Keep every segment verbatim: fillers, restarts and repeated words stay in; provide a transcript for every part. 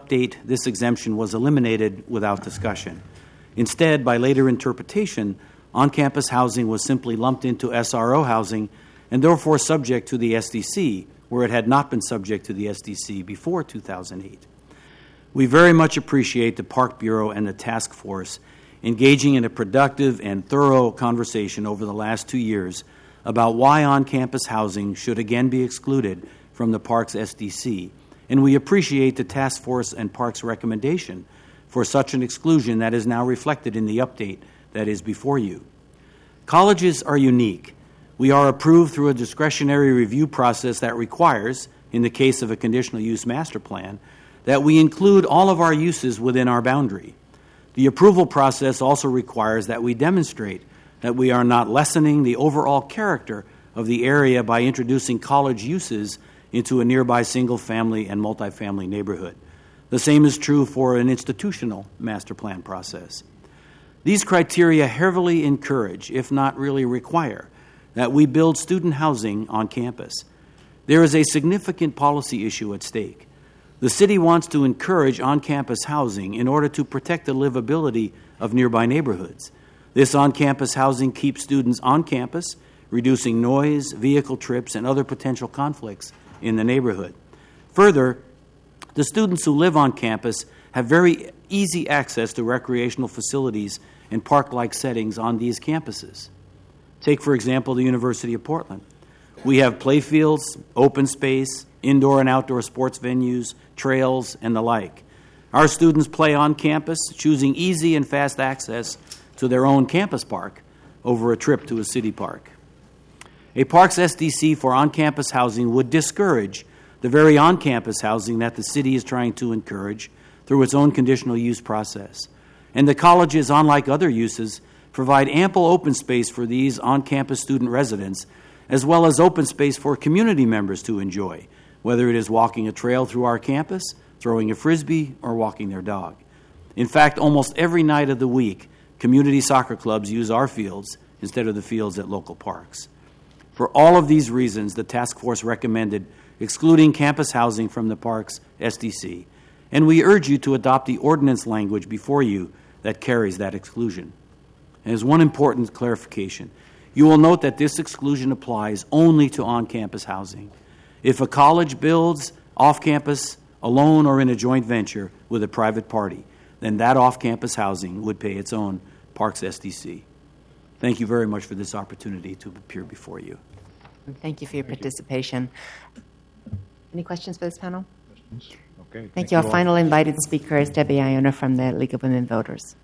update, this exemption was eliminated without discussion. Instead, by later interpretation, on-campus housing was simply lumped into S R O housing and therefore subject to the S D C, where it had not been subject to the S D C before two thousand eight. We very much appreciate the Park Bureau and the task force engaging in a productive and thorough conversation over the last two years about why on-campus housing should again be excluded from the Parks S D C, and we appreciate the task force and Parks recommendation for such an exclusion that is now reflected in the update that is before you. Colleges are unique. We are approved through a discretionary review process that requires, in the case of a conditional use master plan, that we include all of our uses within our boundary. The approval process also requires that we demonstrate that we are not lessening the overall character of the area by introducing college uses into a nearby single-family and multifamily neighborhood. The same is true for an institutional master plan process. These criteria heavily encourage, if not really require, that we build student housing on campus. There is a significant policy issue at stake. The city wants to encourage on-campus housing in order to protect the livability of nearby neighborhoods. This on-campus housing keeps students on campus, reducing noise, vehicle trips, and other potential conflicts in the neighborhood. Further, the students who live on campus have very easy access to recreational facilities and park-like settings on these campuses. Take, for example, the University of Portland. We have playfields, open space, indoor and outdoor sports venues, trails, and the like. Our students play on campus, choosing easy and fast access to their own campus park over a trip to a city park. A Parks S D C for on-campus housing would discourage the very on-campus housing that the city is trying to encourage through its own conditional use process. And the colleges, unlike other uses, provide ample open space for these on-campus student residents, as well as open space for community members to enjoy, whether it is walking a trail through our campus, throwing a frisbee, or walking their dog. In fact, almost every night of the week, community soccer clubs use our fields instead of the fields at local parks. For all of these reasons, the task force recommended excluding campus housing from the Parks S D C, and we urge you to adopt the ordinance language before you that carries that exclusion. And as one important clarification, you will note that this exclusion applies only to on-campus housing. If a college builds off-campus alone or in a joint venture with a private party, then that off-campus housing would pay its own Parks S D C. Thank you very much for this opportunity to appear before you. Thank you for your Thank participation. You. Any questions for this panel? Questions? Okay. Thank, Thank you. Our final invited speaker is Debbie Iona from the League of Women Voters.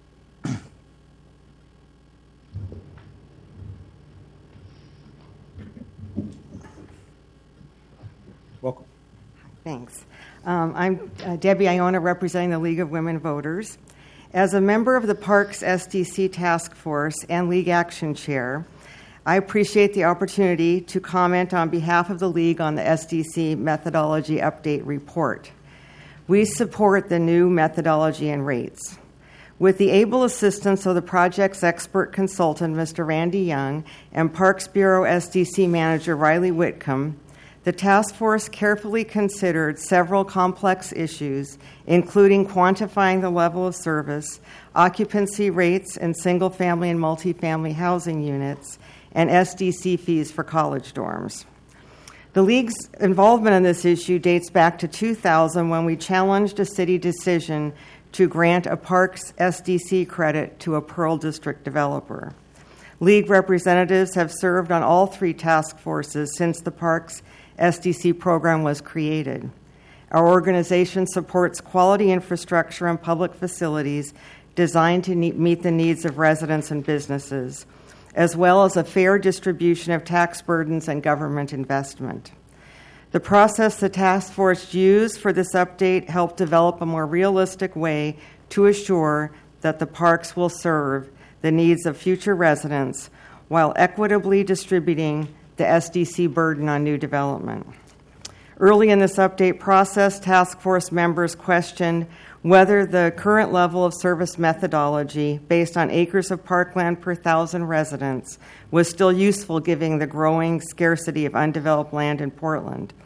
Welcome. Thanks. Um, I'm uh, Debbie Iona, representing the League of Women Voters. As a member of the Parks S D C Task Force and League Action Chair, I appreciate the opportunity to comment on behalf of the League on the S D C Methodology Update Report. We support the new methodology and rates. With the able assistance of the project's expert consultant, Mister Randy Young, and Parks Bureau S D C Manager Riley Whitcomb, the task force carefully considered several complex issues, including quantifying the level of service, occupancy rates in single-family and multifamily housing units, and S D C fees for college dorms. The League's involvement in this issue dates back to two thousand, when we challenged a city decision to grant a Parks S D C credit to a Pearl District developer. League representatives have served on all three task forces since the Parks S D C program was created. Our organization supports quality infrastructure and public facilities designed to meet the needs of residents and businesses, as well as a fair distribution of tax burdens and government investment. The process the task force used for this update helped develop a more realistic way to assure that the parks will serve the needs of future residents while equitably distributing the S D C burden on new development. Early in this update process, task force members questioned whether the current level of service methodology based on acres of parkland per thousand residents was still useful given the growing scarcity of undeveloped land in Portland.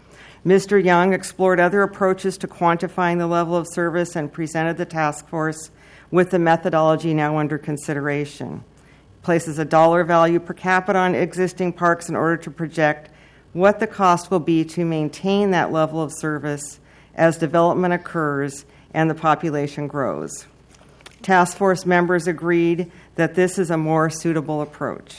Mister Young explored other approaches to quantifying the level of service and presented the task force with the methodology now under consideration. It places a dollar value per capita on existing parks in order to project what the cost will be to maintain that level of service as development occurs and the population grows. Task force members agreed that this is a more suitable approach.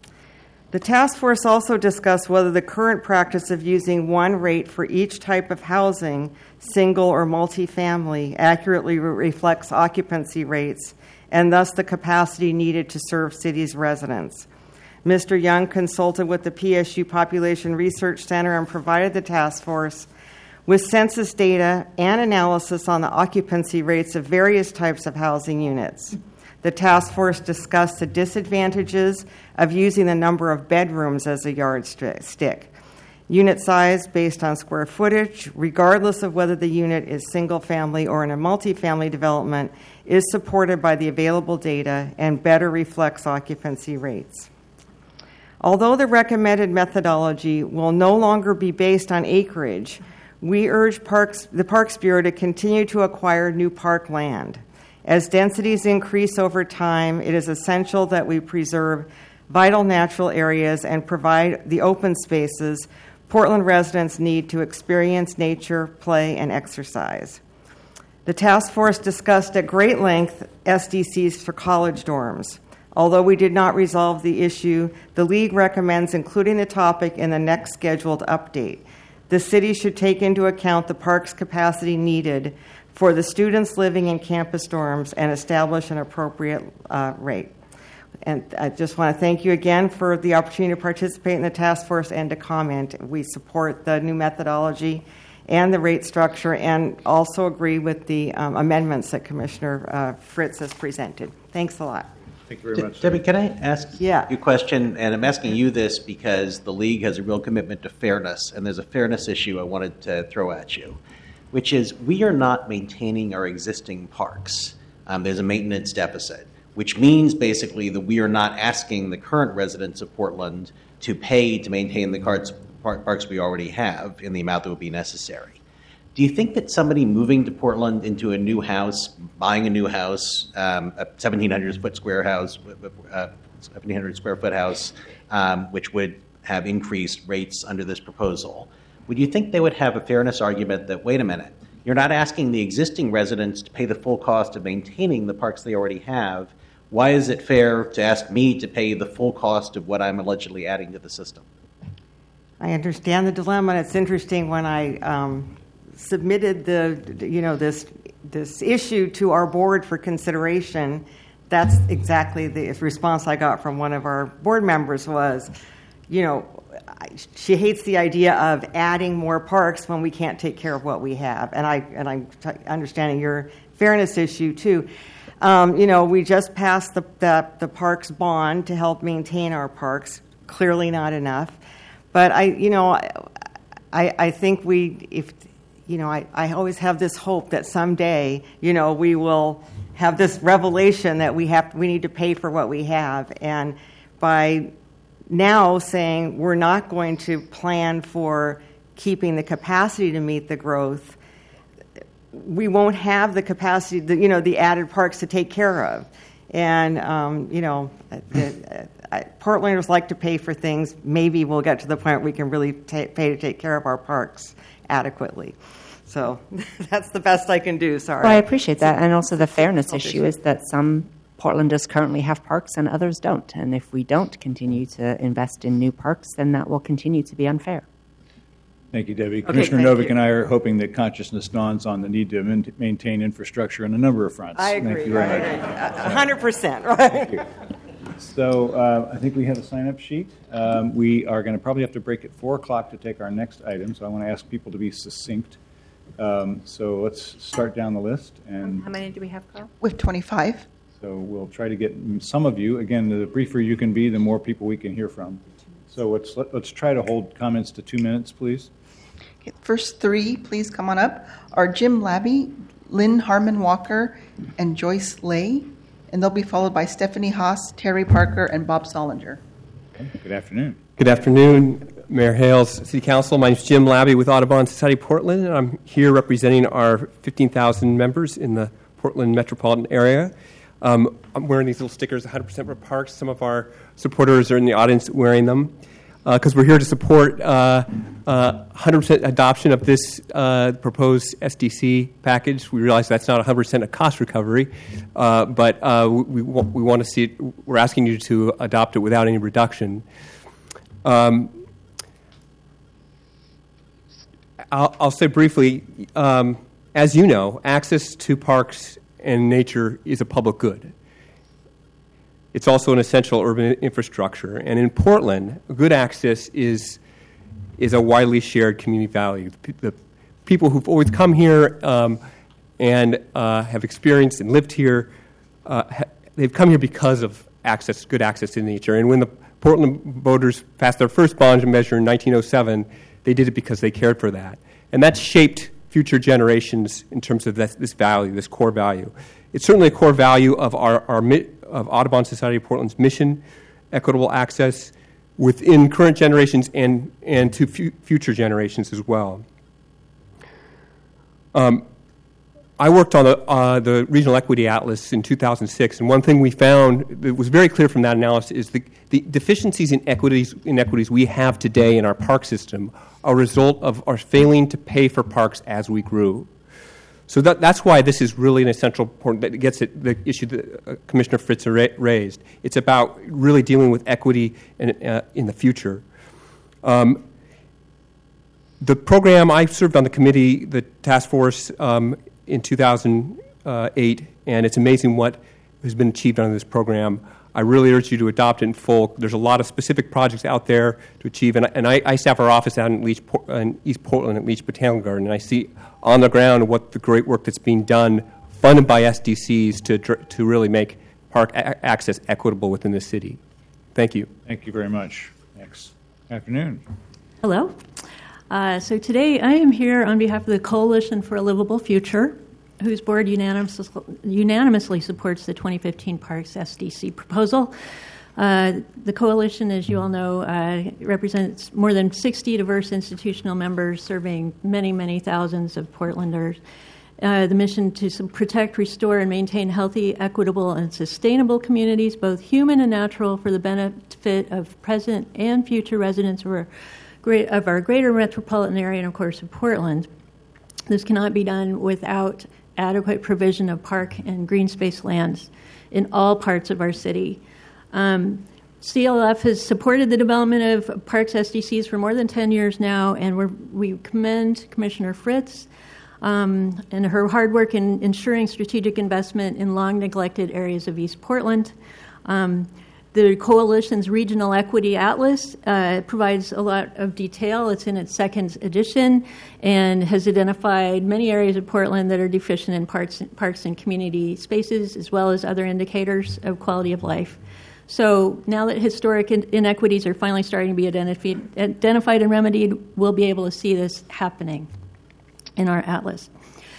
The task force also discussed whether the current practice of using one rate for each type of housing, single or multifamily, accurately re- reflects occupancy rates and thus the capacity needed to serve cities' residents. Mister Young consulted with the P S U Population Research Center and provided the task force with census data and analysis on the occupancy rates of various types of housing units. The task force discussed the disadvantages of using the number of bedrooms as a yardstick. Unit size based on square footage, regardless of whether the unit is single-family or in a multifamily development, is supported by the available data and better reflects occupancy rates. Although the recommended methodology will no longer be based on acreage, we urge Parks, the Parks Bureau to continue to acquire new park land. As densities increase over time, it is essential that we preserve vital natural areas and provide the open spaces Portland residents need to experience nature, play, and exercise. The task force discussed at great length S D Cs for college dorms. Although we did not resolve the issue, the League recommends including the topic in the next scheduled update. The city should take into account the park's capacity needed for the students living in campus dorms and establish an appropriate uh, rate. And I just want to thank you again for the opportunity to participate in the task force and to comment. We support the new methodology and the rate structure and also agree with the um, amendments that Commissioner uh, Fritz has presented. Thanks a lot. Thank you very De- much. Debbie, can I ask Yeah. you a question? And I'm asking you this because the League has a real commitment to fairness, and there's a fairness issue I wanted to throw at you, which is we are not maintaining our existing parks. Um, there's a maintenance deficit, which means basically that we are not asking the current residents of Portland to pay to maintain the carts, par- parks we already have in the amount that would be necessary. Do you think that somebody moving to Portland into a new house, buying a new house, um, a seventeen hundred foot square house, uh, seventeen hundred square foot house, um, which would have increased rates under this proposal, would you think they would have a fairness argument that, wait a minute, you're not asking the existing residents to pay the full cost of maintaining the parks they already have? Why is it fair to ask me to pay the full cost of what I'm allegedly adding to the system? I understand the dilemma. It's interesting when I um, submitted the, you know, this this issue to our board for consideration. That's exactly the response I got from one of our board members was, you know, she hates the idea of adding more parks when we can't take care of what we have. And I and I'm t- understanding your fairness issue too. Um, you know, we just passed the, the the parks bond to help maintain our parks. Clearly not enough, but I, you know, I I think we if you know I, I always have this hope that someday you know we will have this revelation that we have we need to pay for what we have, and by now saying we're not going to plan for keeping the capacity to meet the growth, we won't have the capacity, the, you know, the added parks to take care of. And, um, you know, the, uh, Portlanders like to pay for things. Maybe we'll get to the point where we can really ta- pay to take care of our parks adequately. So that's the best I can do, sorry. Well, I appreciate that. And also the fairness issue is that some Portlanders currently have parks and others don't. And if we don't continue to invest in new parks, then that will continue to be unfair. Thank you, Debbie. Okay, Commissioner thank Novick you. and I are hoping that consciousness dawns on the need to min- maintain infrastructure on a number of fronts. I agree. Thank you very I much. agree. one hundred percent, right? Thank you. So uh, I think we have a sign-up sheet. Um, we are going to probably have to break at four o'clock to take our next item, so I want to ask people to be succinct. Um, so let's start down the list. And How many do we have, Carl? With twenty-five. so we'll try to get some of you. Again, the briefer you can be, the more people we can hear from. So let's, let, let's try to hold comments to two minutes, please. Okay, first three, please come on up, are Jim Labby, Lynn Harmon Walker, and Joyce Lay. And they'll be followed by Stephanie Haas, Terry Parker, and Bob Solinger. Okay. Good afternoon. Good afternoon. Mayor Hales, City Council. My name is Jim Labby with Audubon Society Portland, and I'm here representing our fifteen thousand members in the Portland metropolitan area. Um, I'm wearing these little stickers, one hundred percent for parks. Some of our supporters are in the audience wearing them because uh, we're here to support uh, uh, one hundred percent adoption of this uh, proposed S D C package. We realize that's not one hundred percent a cost recovery, uh, but uh, we, we, we want to see it. We're asking you to adopt it without any reduction. Um, I'll, I'll say briefly, um, as you know, access to parks and nature is a public good. It's also an essential urban infrastructure. And in Portland, good access is is a widely shared community value. The, the people who've always come here um, and uh, have experienced and lived here, uh, ha- they've come here because of access, good access to nature. And when the Portland voters passed their first bond measure in nineteen oh seven, they did it because they cared for that. And that shaped future generations in terms of this, this value, this core value. It's certainly a core value of our, our of Audubon Society of Portland's mission, equitable access within current generations and, and to fu- future generations as well. Um, I worked on the, uh, the Regional Equity Atlas in two thousand six, and one thing we found that was very clear from that analysis is the, the deficiencies in equities, inequities we have today in our park system are a result of our failing to pay for parks as we grew. So that, that's why this is really an essential point that gets at the issue that uh, Commissioner Fritz ra- raised. It's about really dealing with equity in, uh, in the future. Um, the program, I served on the committee, the task force, um, in two thousand eight, and it's amazing what has been achieved under this program. I really urge you to adopt it in full. There's a lot of specific projects out there to achieve, and, and I, I staff our office out in, Leach, in East Portland at Leach Botanical Garden, and I see on the ground what the great work that's being done, funded by S D Cs, to to really make park a- access equitable within the city. Thank you. Thank you very much. Next afternoon. Hello. Uh, so today I am here on behalf of the Coalition for a Livable Future, whose board unanimously, unanimously supports the twenty fifteen Parks S D C proposal. Uh, the coalition, as you all know, uh, represents more than sixty diverse institutional members serving many, many thousands of Portlanders. Uh, the mission to protect, restore, and maintain healthy, equitable, and sustainable communities, both human and natural, for the benefit of present and future residents of our, great, of our greater metropolitan area and, of course, of Portland. This cannot be done without adequate provision of park and green space lands in all parts of our city. Um, C L F has supported the development of parks S D Cs for more than ten years now, and we're, we commend Commissioner Fritz um, and her hard work in ensuring strategic investment in long-neglected areas of East Portland. Um, the Coalition's Regional Equity Atlas uh, provides a lot of detail. It's in its second edition and has identified many areas of Portland that are deficient in parks, parks and community spaces, as well as other indicators of quality of life. So now that historic in- inequities are finally starting to be identified, identified and remedied, we'll be able to see this happening in our atlas.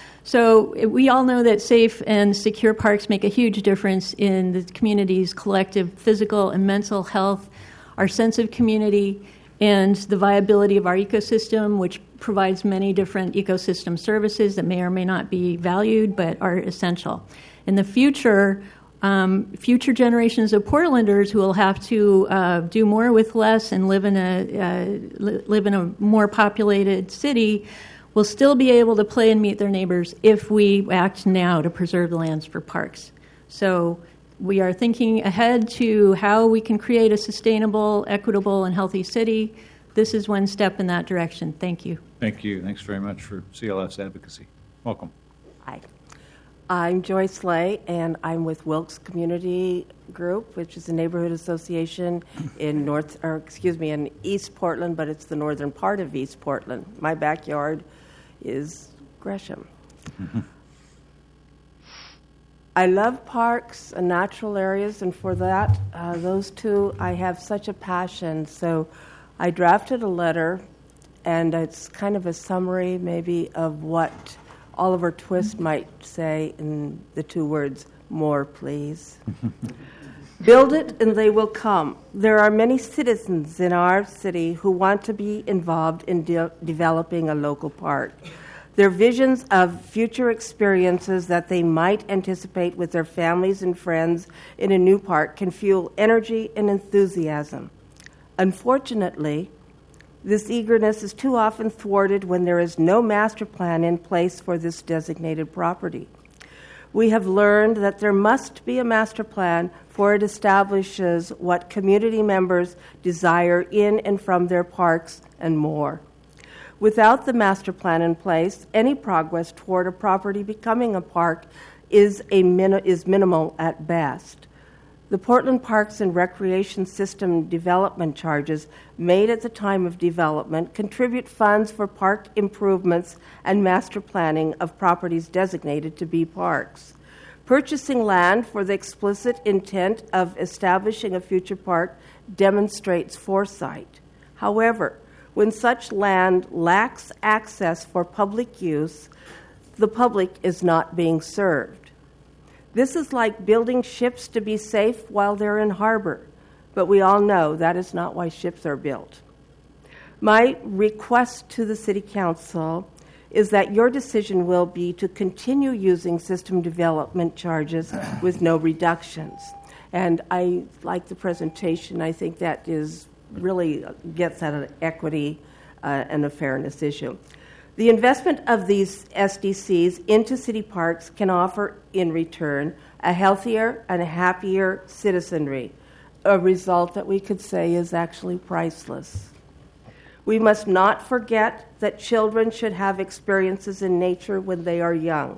So we all know that safe and secure parks make a huge difference in the community's collective physical and mental health, our sense of community, and the viability of our ecosystem, which provides many different ecosystem services that may or may not be valued but are essential. In the future, um, future generations of Portlanders who will have to uh, do more with less and live in a uh, li- live in a more populated city will still be able to play and meet their neighbors if we act now to preserve the lands for parks. So we are thinking ahead to how we can create a sustainable, equitable, and healthy city. This is one step in that direction. Thank you. Thank you. Thanks very much for C L F's advocacy. Welcome. Hi. I'm Joyce Lay, and I'm with Wilkes Community Group, which is a neighborhood association in North, or excuse me, in East Portland, but it's the northern part of East Portland. My backyard is Gresham. Mm-hmm. I love parks and natural areas, and for that, uh, those two, I have such a passion. So I drafted a letter, and it's kind of a summary maybe of what Oliver Twist might say in the two words, more please. Build it and they will come. There are many citizens in our city who want to be involved in de- developing a local park. Their visions of future experiences that they might anticipate with their families and friends in a new park can fuel energy and enthusiasm. Unfortunately, this eagerness is too often thwarted when there is no master plan in place for this designated property. We have learned that there must be a master plan, for it establishes what community members desire in and from their parks and more. Without the master plan in place, any progress toward a property becoming a park is, a min- is minimal at best. The Portland Parks and Recreation System development charges made at the time of development contribute funds for park improvements and master planning of properties designated to be parks. Purchasing land for the explicit intent of establishing a future park demonstrates foresight. However, when such land lacks access for public use, the public is not being served. This is like building ships to be safe while they're in harbor, but we all know that is not why ships are built. My request to the City Council is that your decision will be to continue using system development charges with no reductions. And I like the presentation. I think that is really gets at an equity uh, and a fairness issue. The investment of these S D Cs into city parks can offer, in return, a healthier and a happier citizenry, a result that we could say is actually priceless. We must not forget that children should have experiences in nature when they are young.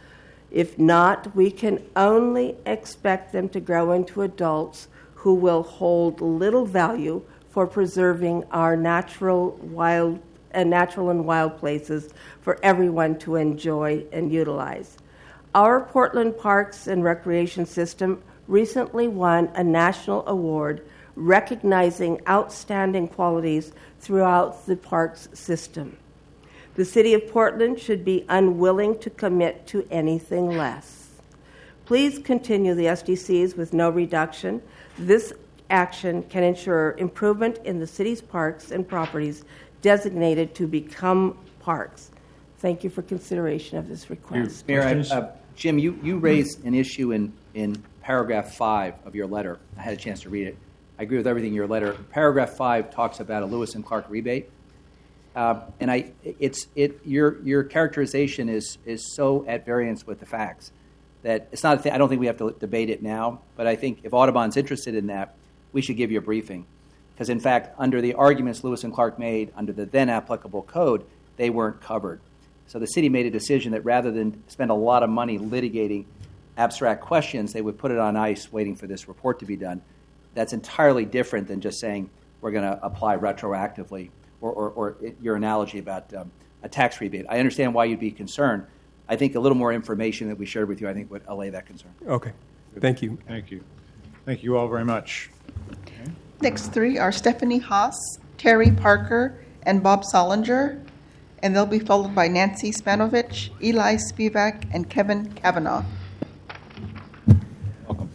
If not, we can only expect them to grow into adults who will hold little value for preserving our natural wild and natural and wild places for everyone to enjoy and utilize. Our Portland Parks and Recreation System recently won a national award recognizing outstanding qualities throughout the parks system. The City of Portland should be unwilling to commit to anything less. Please continue the S D Cs with no reduction. This action can ensure improvement in the city's parks and properties designated to become parks. Thank you for consideration of this request. Mayor, I, uh, Jim, you, you raised an issue in, in paragraph five of your letter. I had a chance to read it. I agree with everything in your letter. Paragraph five talks about a Lewis and Clark rebate. Uh, and I, it's, it, your, your characterization is, is so at variance with the facts that it's not a thing, I don't think we have to debate it now, but I think if Audubon's interested in that, we should give you a briefing. Because, in fact, under the arguments Lewis and Clark made under the then applicable code, they weren't covered. So the city made a decision that rather than spend a lot of money litigating abstract questions, they would put it on ice waiting for this report to be done. That's entirely different than just saying we're going to apply retroactively or, or, or your analogy about um, a tax rebate. I understand why you'd be concerned. I think a little more information that we shared with you, I think, would allay that concern. Okay. Thank you. Thank you. Thank you all very much. Okay. Next three are Stephanie Haas, Terry Parker, and Bob Solinger, and they'll be followed by Nancy Spanovich, Eli Spivak, and Kevin Kavanaugh. Welcome.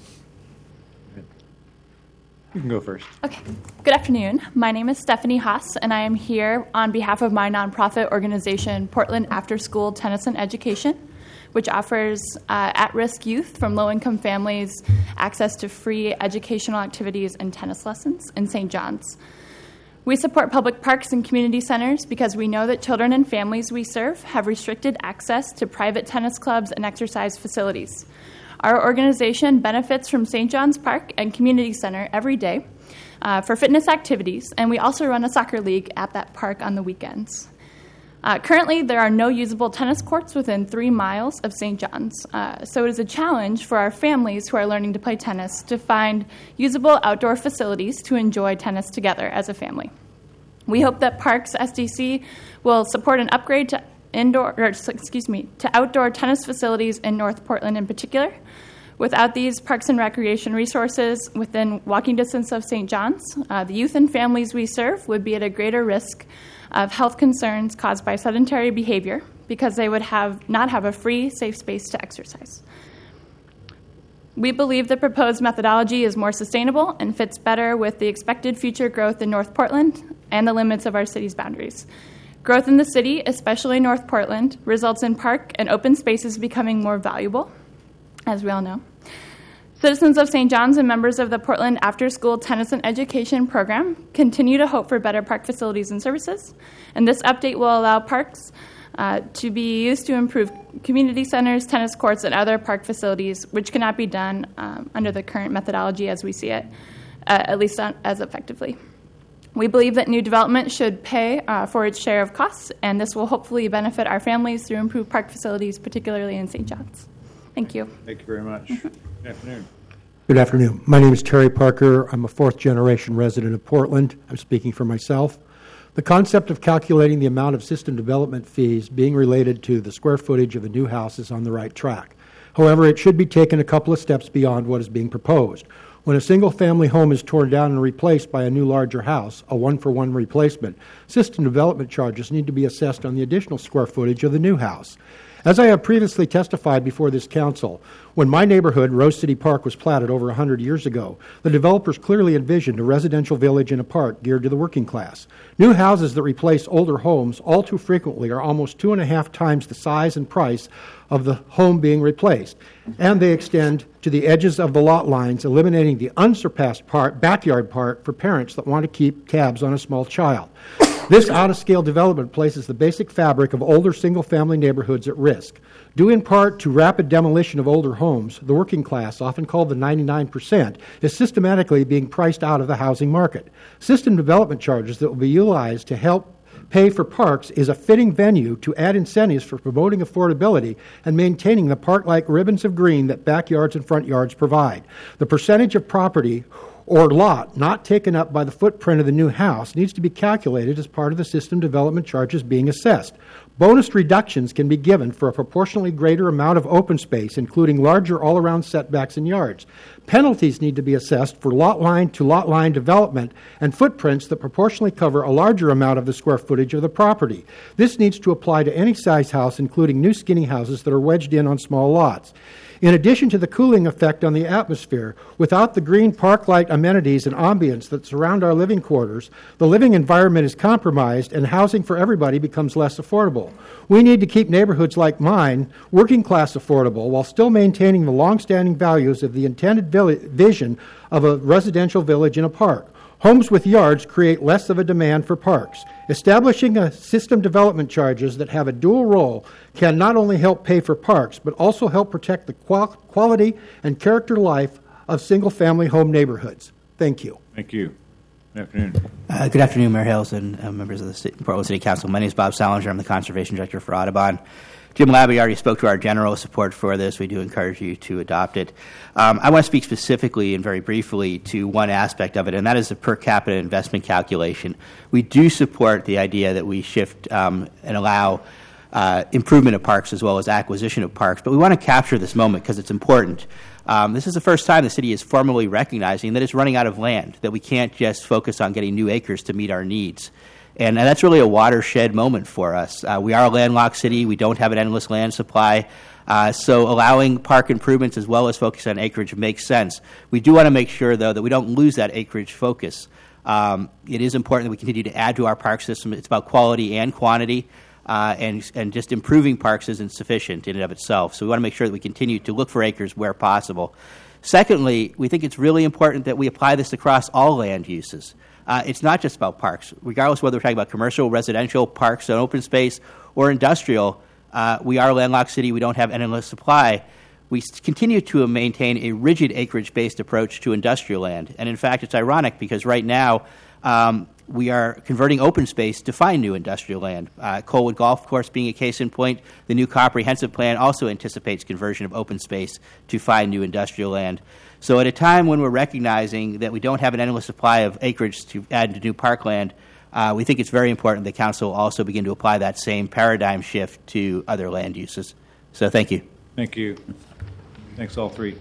You can go first. Okay. Good afternoon. My name is Stephanie Haas, and I am here on behalf of my nonprofit organization, Portland After School Tennis and Education, which offers uh, at-risk youth from low-income families access to free educational activities and tennis lessons in Saint John's. We support public parks and community centers because we know that children and families we serve have restricted access to private tennis clubs and exercise facilities. Our organization benefits from Saint John's Park and Community Center every day uh, for fitness activities, and we also run a soccer league at that park on the weekends. Uh, currently, there are no usable tennis courts within three miles of Saint John's, uh, so it is a challenge for our families who are learning to play tennis to find usable outdoor facilities to enjoy tennis together as a family. We hope that Parks S D C will support an upgrade to indoor, or excuse me, to outdoor tennis facilities in North Portland in particular. Without these parks and recreation resources within walking distance of Saint John's, uh, the youth and families we serve would be at a greater risk of health concerns caused by sedentary behavior because they would have not have a free, safe space to exercise. We believe the proposed methodology is more sustainable and fits better with the expected future growth in North Portland and the limits of our city's boundaries. Growth in the city, especially North Portland, results in park and open spaces becoming more valuable, as we all know. Citizens of Saint John's and members of the Portland After School Tennis and Education Program continue to hope for better park facilities and services, and this update will allow parks uh, to be used to improve community centers, tennis courts, and other park facilities, which cannot be done um, under the current methodology as we see it, uh, at least not as effectively. We believe that new development should pay uh, for its share of costs, and this will hopefully benefit our families through improved park facilities, particularly in Saint John's. Thank you. Thank you very much. Mm-hmm. Good afternoon. Good afternoon. My name is Terry Parker. I'm a fourth-generation resident of Portland. I'm speaking for myself. The concept of calculating the amount of system development fees being related to the square footage of a new house is on the right track. However, it should be taken a couple of steps beyond what is being proposed. When a single-family home is torn down and replaced by a new larger house, a one-for-one replacement, system development charges need to be assessed on the additional square footage of the new house. As I have previously testified before this council, when my neighborhood, Rose City Park, was platted over one hundred years ago, the developers clearly envisioned a residential village and a park geared to the working class. New houses that replace older homes all too frequently are almost two and a half times the size and price of the home being replaced, and they extend to the edges of the lot lines, eliminating the unsurpassed part, backyard part for parents that want to keep tabs on a small child. This out-of-scale development places the basic fabric of older single-family neighborhoods at risk. Due in part to rapid demolition of older homes, the working class, often called the ninety-nine percent, is systematically being priced out of the housing market. System development charges that will be utilized to help pay for parks is a fitting venue to add incentives for promoting affordability and maintaining the park-like ribbons of green that backyards and front yards provide. The percentage of property or lot not taken up by the footprint of the new house needs to be calculated as part of the system development charges being assessed. Bonus reductions can be given for a proportionally greater amount of open space, including larger all-around setbacks and yards. Penalties need to be assessed for lot line to lot line development and footprints that proportionally cover a larger amount of the square footage of the property. This needs to apply to any size house, including new skinny houses that are wedged in on small lots. In addition to the cooling effect on the atmosphere, without the green park-like amenities and ambience that surround our living quarters, the living environment is compromised and housing for everybody becomes less affordable. We need to keep neighborhoods like mine working class affordable while still maintaining the long-standing values of the intended vision of a residential village in a park. Homes with yards create less of a demand for parks. Establishing a system development charges that have a dual role can not only help pay for parks, but also help protect the qual- quality and character life of single-family home neighborhoods. Thank you. Thank you. Good afternoon. Uh, good afternoon, Mayor Hales and uh, members of the City, Portland City Council. My name is Bob Salinger. I'm the Conservation Director for Audubon. Jim Labby already spoke to our general support for this. We do encourage you to adopt it. Um, I want to speak specifically and very briefly to one aspect of it, and that is the per capita investment calculation. We do support the idea that we shift um, and allow uh, improvement of parks as well as acquisition of parks, but we want to capture this moment because it's important. Um, this is the first time the city is formally recognizing that it's running out of land, that we can't just focus on getting new acres to meet our needs. And uh, that's really a watershed moment for us. Uh, we are a landlocked city. We don't have an endless land supply. Uh, so allowing park improvements as well as focus on acreage makes sense. We do want to make sure, though, that we don't lose that acreage focus. Um, it is important that we continue to add to our park system. It's about quality and quantity, uh, and, and just improving parks isn't sufficient in and of itself. So we want to make sure that we continue to look for acres where possible. Secondly, we think it's really important that we apply this across all land uses. Uh, it's not just about parks. Regardless of whether we're talking about commercial, residential, parks, and open space, or industrial, uh, we are a landlocked city. We don't have endless supply. We continue to maintain a rigid acreage-based approach to industrial land. And in fact, it's ironic because right now um, we are converting open space to find new industrial land. Uh, Colwood Golf Course being a case in point, the new comprehensive plan also anticipates conversion of open space to find new industrial land. So at a time when we're recognizing that we don't have an endless supply of acreage to add to new parkland, uh, we think it's very important that Council also begin to apply that same paradigm shift to other land uses. So thank you. Thank you. Thanks, all three.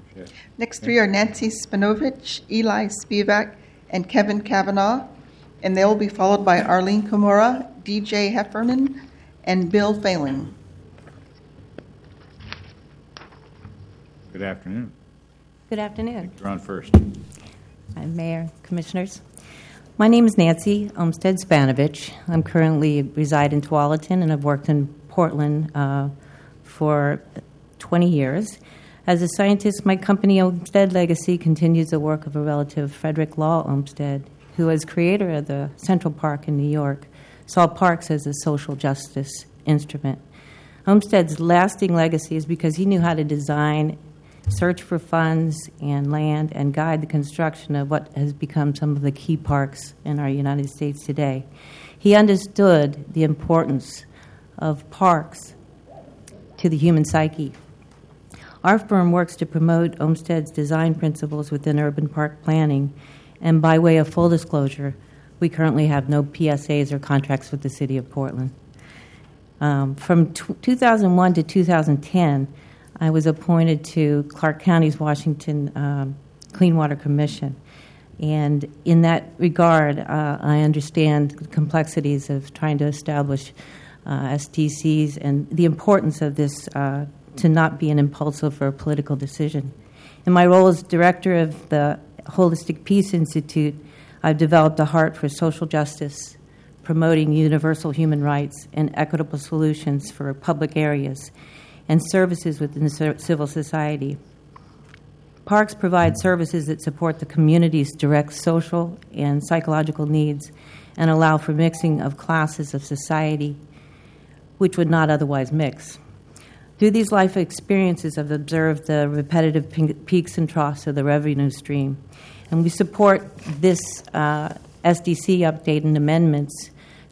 Next three are Nancy Spanovich, Eli Spivak, and Kevin Kavanaugh, and they will be followed by Arlene Kimura, D J Heffernan, and Bill Phelan. Good afternoon. Good afternoon. You're on first. I'm Mayor, Commissioners. My name is Nancy Olmstead Spanovich. I'm currently reside in Tualatin, and I've worked in Portland uh, for twenty years. As a scientist, my company, Olmstead Legacy, continues the work of a relative, Frederick Law Olmstead, who, as creator of the Central Park in New York, saw parks as a social justice instrument. Olmstead's lasting legacy is because he knew how to design, search for funds and land, and guide the construction of what has become some of the key parks in our United States today. He understood the importance of parks to the human psyche. Our firm works to promote Olmstead's design principles within urban park planning, and by way of full disclosure, we currently have no P S As or contracts with the City of Portland. Um, from t- two thousand one to two thousand ten, I was appointed to Clark County's Washington um, Clean Water Commission. And in that regard, uh, I understand the complexities of trying to establish uh, S T Cs and the importance of this uh, to not be an impulsive or political decision. In my role as director of the Holistic Peace Institute, I've developed a heart for social justice, promoting universal human rights and equitable solutions for public areas and services within civil society. Parks provide services that support the community's direct social and psychological needs and allow for mixing of classes of society which would not otherwise mix. Through these life experiences, I've observed the repetitive peaks and troughs of the revenue stream, and we support this uh, S D C update and amendments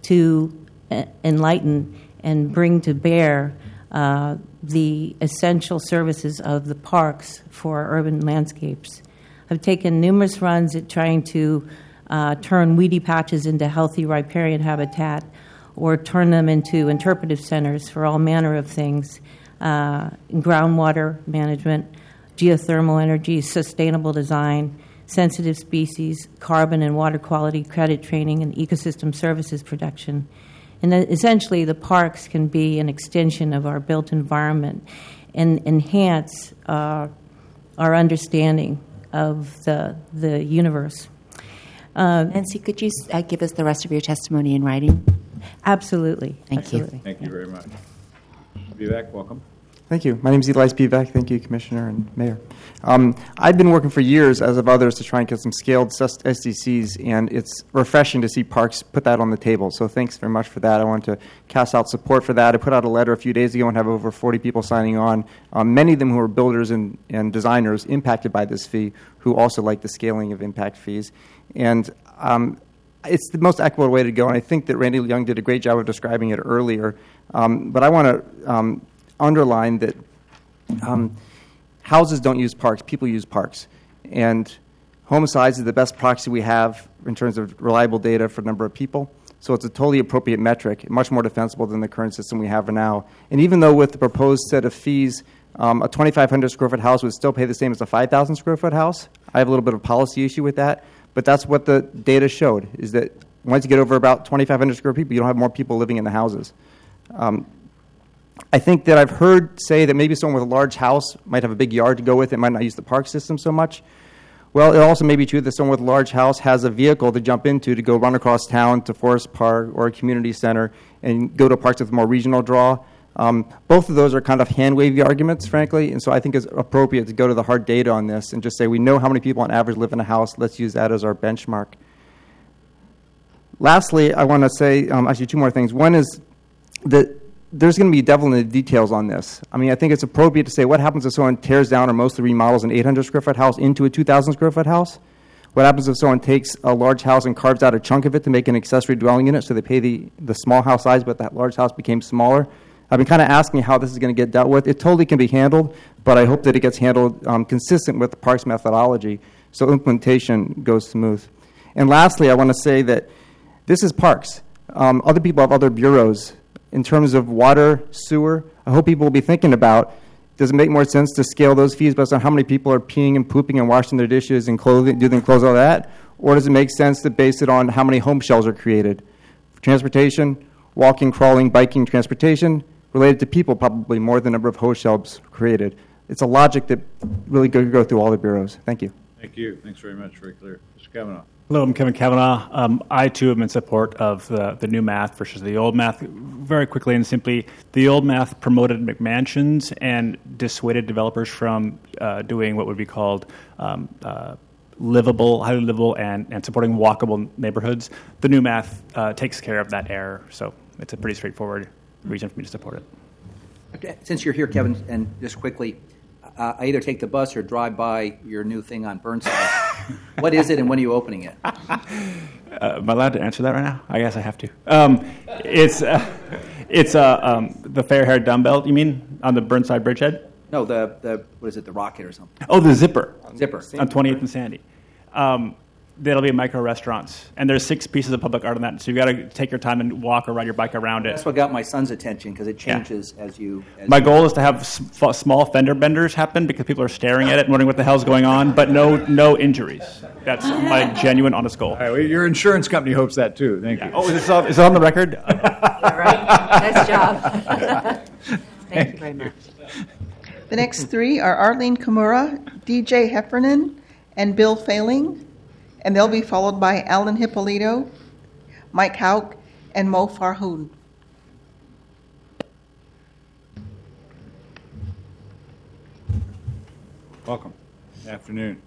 to uh, enlighten and bring to bear uh, the essential services of the parks for our urban landscapes. I've taken numerous runs at trying to uh, turn weedy patches into healthy riparian habitat or turn them into interpretive centers for all manner of things, uh, groundwater management, geothermal energy, sustainable design, sensitive species, carbon and water quality credit training, and ecosystem services production. And then essentially, the parks can be an extension of our built environment and enhance uh, our understanding of the the universe. Uh, Nancy, could you uh, give us the rest of your testimony in writing? Absolutely. Thank Absolutely. you. Thank you very much. Vivek, welcome. Thank you. My name is Eli Spivak. Thank you, Commissioner and Mayor. Um, I've been working for years, as have others, to try and get some scaled S D Cs, and it's refreshing to see parks put that on the table. So thanks very much for that. I want to cast out support for that. I put out a letter a few days ago and have over forty people signing on, um, many of them who are builders and, and designers impacted by this fee, who also like the scaling of impact fees. And um, it's the most equitable way to go, and I think that Randy Young did a great job of describing it earlier. Um, but I want to um, underline that um, houses don't use parks, people use parks. And home size is the best proxy we have in terms of reliable data for number of people. So it's a totally appropriate metric, much more defensible than the current system we have now. And even though with the proposed set of fees, um, a twenty-five hundred square foot house would still pay the same as a five thousand square foot house, I have a little bit of a policy issue with that. But that's what the data showed, is that once you get over about twenty-five hundred square people, you don't have more people living in the houses. Um, I think that I've heard say that maybe someone with a large house might have a big yard to go with it, might not use the park system so much. Well, it also may be true that someone with a large house has a vehicle to jump into to go run across town to Forest Park or a community center and go to parks with more regional draw. Um, both of those are kind of hand-wavy arguments, frankly, and so I think it's appropriate to go to the hard data on this and just say we know how many people on average live in a house. Let's use that as our benchmark. Lastly, I want to say um, actually two more things. One is that there's going to be devil in the details on this. I mean, I think it's appropriate to say what happens if someone tears down or mostly remodels an eight hundred square foot house into a two thousand square foot house? What happens if someone takes a large house and carves out a chunk of it to make an accessory dwelling unit, so they pay the, the small house size, but that large house became smaller? I've been kind of asking how this is going to get dealt with. It totally can be handled, but I hope that it gets handled um, consistent with the parks methodology so implementation goes smooth. And lastly, I want to say that this is parks. Um, other people have other bureaus. In terms of water, sewer, I hope people will be thinking about, does it make more sense to scale those fees based on how many people are peeing and pooping and washing their dishes and clothing, do them clothes, all that? Or does it make sense to base it on how many home shells are created? Transportation, walking, crawling, biking, transportation, related to people, probably more than the number of home shelves created. it's a logic that really could go through all the bureaus. Thank you. Thank you. Thanks very much. Very clear. Mister Kavanaugh. Hello, I'm Kevin Kavanaugh. Um, I, too, am in support of the, the new math versus the old math. Very quickly and simply, the old math promoted McMansions and dissuaded developers from uh, doing what would be called um, uh, livable, highly livable, and, and supporting walkable neighborhoods. The new math uh, takes care of that error, so it's a pretty straightforward reason for me to support it. Okay. Since you're here, Kevin, and just quickly, uh, I either take the bus or drive by your new thing on Burnside. What is it, and when are you opening it? Uh, am I allowed to answer that right now? I guess I have to. Um, it's uh, it's uh, um, the fair-haired dumbbell, you mean, on the Burnside Bridgehead? No, the, the what is it, the rocket or something? Oh, the Zipper. Zipper. On twenty-eighth and Sandy. Um, that'll be micro restaurants. And there's six pieces of public art on that, so you've got to take your time and walk or ride your bike around it. That's what got my son's attention, because it changes yeah. as you... As my you goal is to have s- f- small fender benders happen because people are staring at it and wondering what the hell's going on, but no no injuries. That's my genuine, honest goal. All right, well, your insurance company hopes that, too. Thank yeah. you. Oh, is it, on, is it on the record? Yeah, right. Nice job. Thank you very much. The next three are Arlene Kimura, D J Heffernan, and Bill Failing, and they'll be followed by Alan Hippolito, Mike Hauk, and Mo Farhoun. Welcome. Good afternoon.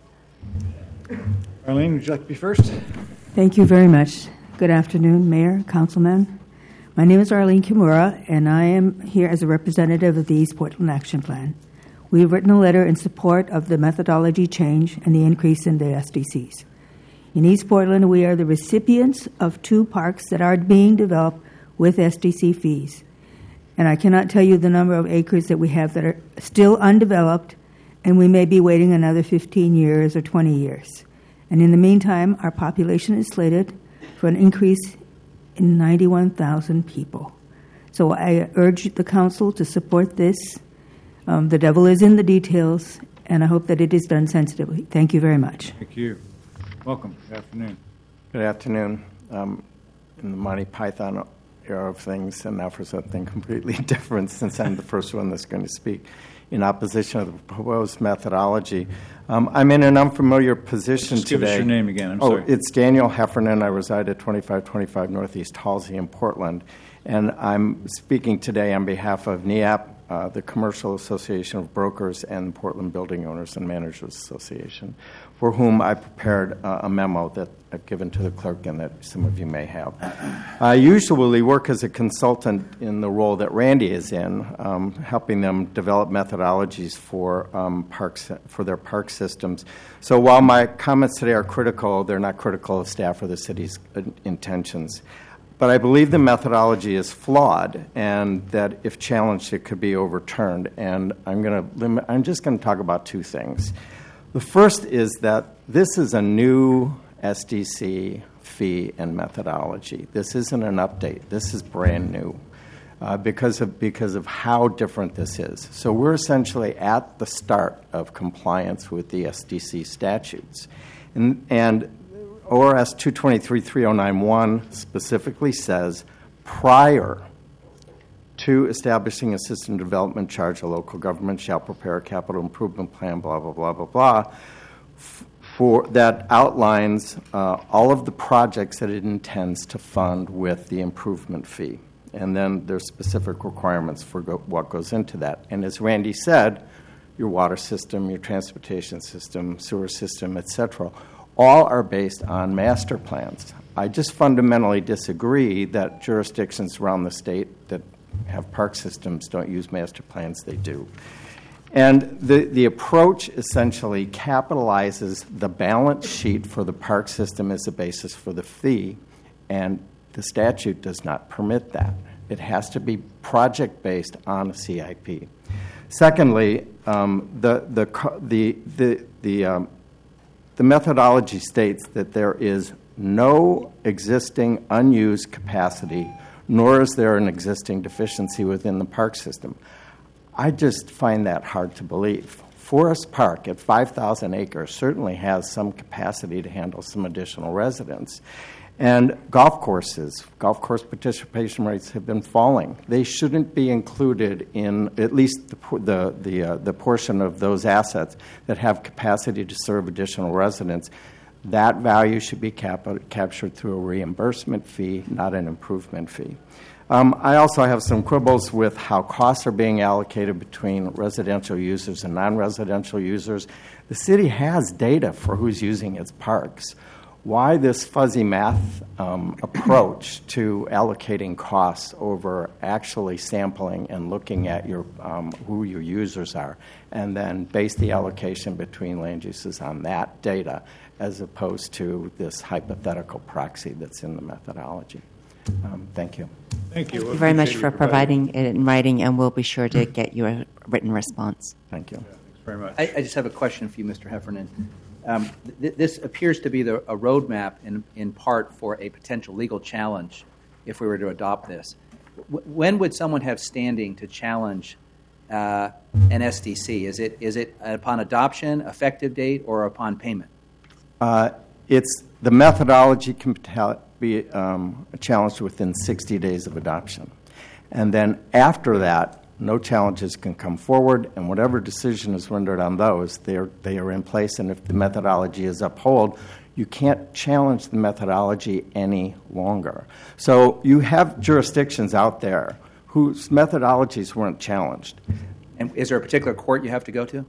Arlene, would you like to be first? Thank you very much. Good afternoon, Mayor, Councilman. My name is Arlene Kimura, and I am here as a representative of the East Portland Action Plan. We have written a letter in support of the methodology change and the increase in the S D Cs. In East Portland, we are the recipients of two parks that are being developed with S D C fees. And I cannot tell you the number of acres that we have that are still undeveloped, and we may be waiting another fifteen years or twenty years. And in the meantime, our population is slated for an increase in ninety-one thousand people. So I urge the council to support this. Um, the devil is in the details, and I hope that it is done sensitively. Thank you very much. Thank you. Welcome. Good afternoon. Good afternoon. Um, in the Monty Python era of things, and now for something completely different, since I'm the first one that's going to speak in opposition of the proposed methodology. Um, I'm in an unfamiliar position Just today. Give us your name again. I'm oh, sorry. It's Daniel Heffernan. I reside at twenty-five twenty-five Northeast Halsey in Portland, and I'm speaking today on behalf of N E A P, uh, the Commercial Association of Brokers, and Portland Building Owners and Managers Association, for whom I prepared uh, a memo that I've given to the clerk and that some of you may have. I usually work as a consultant in the role that Randy is in, um, helping them develop methodologies for um, parks for their park systems. So while my comments today are critical, they're not critical of staff or the city's uh, intentions. But I believe the methodology is flawed, and that if challenged, it could be overturned. And I'm going to limit. I'm just going to talk about two things. The first is that this is a new S D C fee and methodology. This isn't an update. This is brand new uh, because of because of how different this is. So we're essentially at the start of compliance with the S D C statutes, and and. O R S two twenty-three three oh nine one specifically says prior to establishing a system development charge, a local government shall prepare a capital improvement plan, blah, blah, blah, blah, blah, f- for, that outlines uh, all of the projects that it intends to fund with the improvement fee. And then there's specific requirements for go- what goes into that. And as Randy said, your water system, your transportation system, sewer system, et cetera, all are based on master plans. I just fundamentally disagree that jurisdictions around the state that have park systems don't use master plans. They do. And the, the approach essentially capitalizes the balance sheet for the park system as a basis for the fee, and the statute does not permit that. It has to be project-based on a C I P. Secondly, um, the, the, the, the, the um, The methodology states that there is no existing unused capacity, nor is there an existing deficiency within the park system. I just find that hard to believe. Forest Park at five thousand acres certainly has some capacity to handle some additional residents. And golf courses, golf course participation rates have been falling. They shouldn't be included in at least the the the, uh, the portion of those assets that have capacity to serve additional residents. That value should be cap- captured through a reimbursement fee, not an improvement fee. Um, I also have some quibbles with how costs are being allocated between residential users and non-residential users. The city has data for who's using its parks. Why this fuzzy math um, approach to allocating costs over actually sampling and looking at your um, who your users are, and then base the allocation between land uses on that data, as opposed to this hypothetical proxy that's in the methodology. Um, thank you. Thank you. Thank you very much for providing it in writing, and we'll be sure to get you a written response. Thank you. Yeah, thanks very much. I, I just have a question for you, Mister Heffernan. Um, th- this appears to be the, a roadmap in, in part for a potential legal challenge if we were to adopt this. W- when would someone have standing to challenge uh, an S D C? Is it is it upon adoption, effective date, or upon payment? Uh, it's the methodology can be um, challenged within sixty days of adoption. And then after that, no challenges can come forward, and whatever decision is rendered on those, they are, they are in place. And if the methodology is upheld, you can't challenge the methodology any longer. So you have jurisdictions out there whose methodologies weren't challenged. And is there a particular court you have to go to?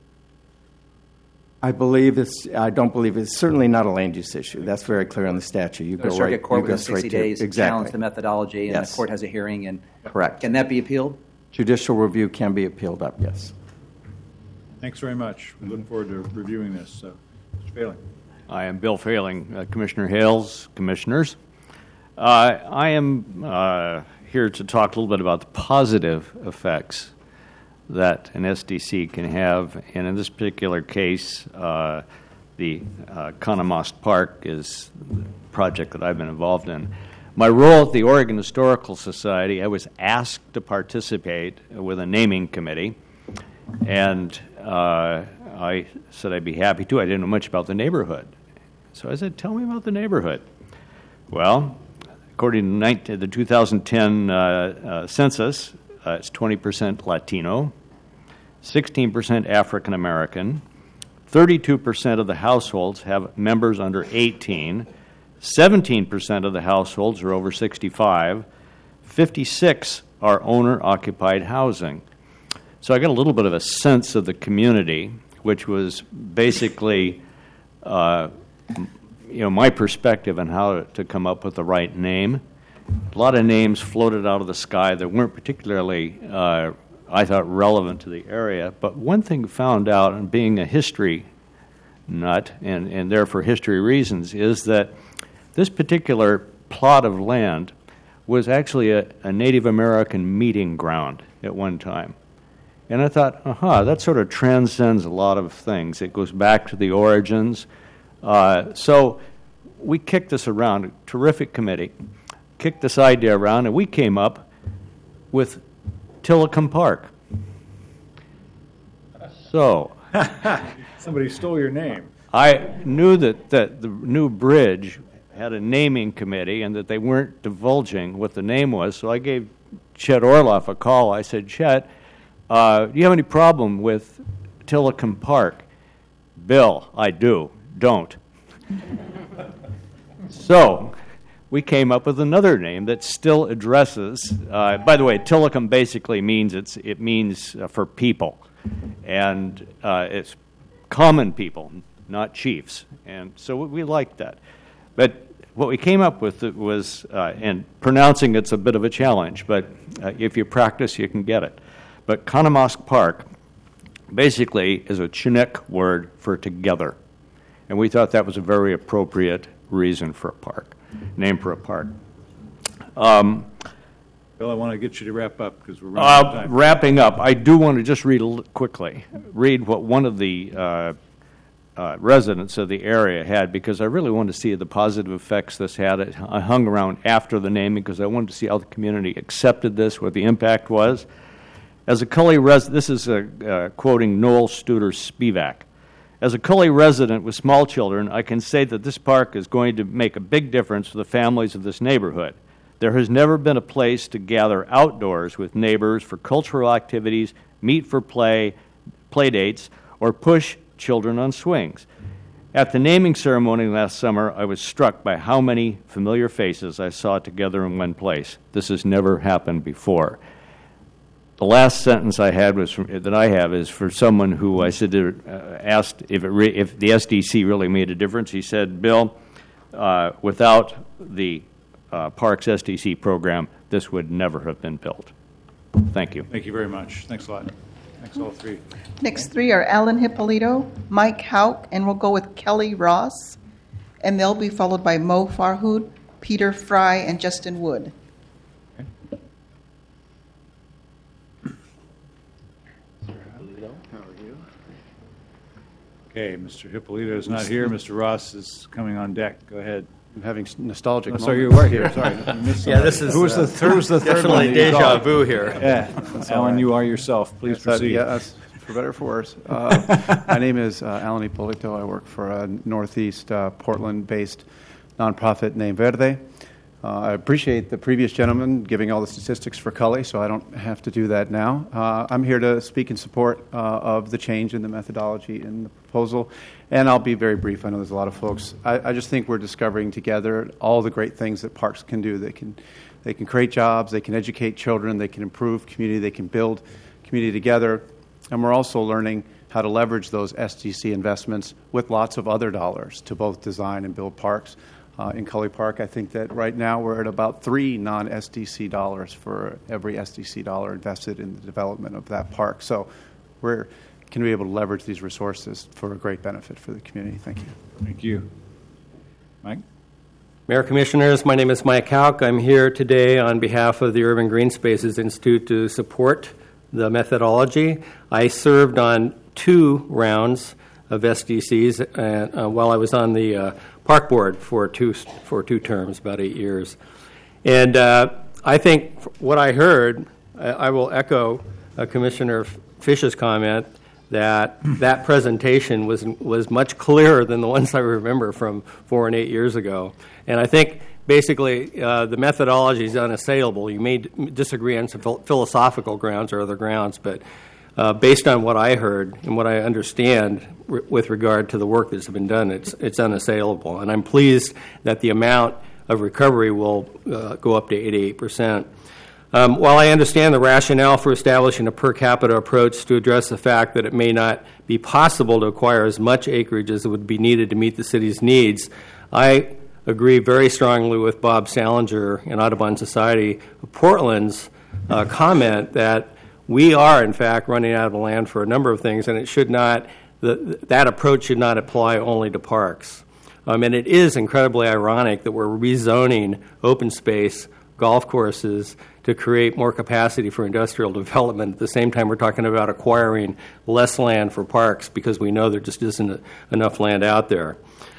I believe it's. I don't believe it's certainly not a land use issue. That's very clear in the statute. You So go a circuit right. court you go within straight sixty to, days exactly. challenge the methodology, and Yes. the court has a hearing. And correct. Can that be appealed? Judicial review can be appealed up. Yes. Thanks very much. We look forward to reviewing this. So, Mister Failing. I am Bill Failing, uh, Commissioner Hales, Commissioners. Uh, I am uh, here to talk a little bit about the positive effects that an S D C can have, and in this particular case, uh, the uh, Conemaugh Park is the project that I've been involved in. My role at the Oregon Historical Society, I was asked to participate with a naming committee, and uh, I said I'd be happy to. I didn't know much about the neighborhood. So I said, tell me about the neighborhood. Well, according to the two thousand ten uh, uh, census, uh, it's twenty percent Latino, sixteen percent African American, thirty-two percent of the households have members under eighteen, seventeen percent of the households are over sixty-five, fifty-six are owner-occupied housing. So I got a little bit of a sense of the community, which was basically uh, you know, my perspective on how to, to come up with the right name. A lot of names floated out of the sky that weren't particularly, uh, I thought, relevant to the area. But one thing found out, and being a history nut, and, and there for history reasons, is that this particular plot of land was actually a, a Native American meeting ground at one time. And I thought, aha, that sort of transcends a lot of things. It goes back to the origins. Uh, so we kicked this around, a terrific committee, kicked this idea around, and we came up with Tillicum Park. So somebody stole your name. I knew that, that the new bridge had a naming committee and that they weren't divulging what the name was, so I gave Chet Orloff a call. I said, Chet, uh, do you have any problem with Tillicum Park? Bill, I do. Don't. So we came up with another name that still addresses, uh, by the way, Tillicum basically means it's, it means uh, for people, and uh, it's common people, not chiefs, and so we liked that. But what we came up with was, uh, and pronouncing it's a bit of a challenge, but uh, if you practice, you can get it. But Conemaugh Park basically is a Chinook word for together, and we thought that was a very appropriate reason for a park, name for a park. Um, Bill, I want to get you to wrap up because we're running out of uh, time. wrapping up, I do want to just read a li- quickly, read what one of the uh, uh, residents of the area had, because I really wanted to see the positive effects this had. I hung around after the naming because I wanted to see how the community accepted this, what the impact was. As a Cully resident, this is a, uh, quoting Noel Studer Spivak. As a Cully resident with small children, I can say that this park is going to make a big difference for the families of this neighborhood. There has never been a place to gather outdoors with neighbors for cultural activities, meet for play, play dates, or push children on swings. At the naming ceremony last summer, I was struck by how many familiar faces I saw together in one place. This has never happened before. The last sentence I had was from, that I have is for someone who I said uh, asked if it re, if the S D C really made a difference. He said, "Bill, uh, without the uh, Parks S D C program, this would never have been built." Thank you. Thank you very much. Thanks a lot. Thanks all three. Next three are Alan Hippolito, Mike Hauk, and we'll go with Kelly Ross, and they'll be followed by Mo Farhood, Peter Fry, and Justin Wood. Okay, Mister Hippolito is not here. Mister Ross is coming on deck. Go ahead. I'm having nostalgic. Oh, sorry, you were here. Sorry, I missed yeah, this is who was the, uh, who was the third definitely one? deja vu here. Yeah, Alan, right. you are yourself. Please Yes, proceed. Uh, yeah, that's for better or for worse. Uh, my name is uh, Alan Hippolito. I work for a Northeast uh, Portland-based nonprofit named Verde. Uh, I appreciate the previous gentleman giving all the statistics for Cully, so I don't have to do that now. Uh, I'm here to speak in support uh, of the change in the methodology in the proposal, and I'll be very brief. I know there's a lot of folks. I, I just think we're discovering together all the great things that parks can do. They can, they can create jobs, they can educate children, they can improve community, they can build community together, and we're also learning how to leverage those S D C investments with lots of other dollars to both design and build parks. Uh, in Cully Park, I think that right now we're at about three non-S D C dollars for every S D C dollar invested in the development of that park. So we're going to be able to leverage these resources for a great benefit for the community. Thank you. Thank you. Mike? Mayor, Commissioners, my name is Mike Hauk. I'm here today on behalf of the Urban Green Spaces Institute to support the methodology. I served on two rounds of S D Cs and, uh, while I was on the uh, park board for two for two terms, about eight years. And uh, I think what I heard, I, I will echo uh, Commissioner Fish's comment that that presentation was was much clearer than the ones I remember from four and eight years ago. And I think basically uh, the methodology is unassailable. You may d- disagree on some phil- philosophical grounds or other grounds, but Uh, based on what I heard and what I understand r- with regard to the work that's been done, it's it's unassailable. And I'm pleased that the amount of recovery will uh, go up to eighty-eight percent. Um, while I understand the rationale for establishing a per capita approach to address the fact that it may not be possible to acquire as much acreage as would be needed to meet the city's needs, I agree very strongly with Bob Salinger and Audubon Society of Portland's uh, comment that we are, in fact, running out of land for a number of things, and it should not, the, that approach should not apply only to parks. Um, and it is incredibly ironic that we're rezoning open space golf courses to create more capacity for industrial development. At the same time, we're talking about acquiring less land for parks because we know there just isn't enough land out there.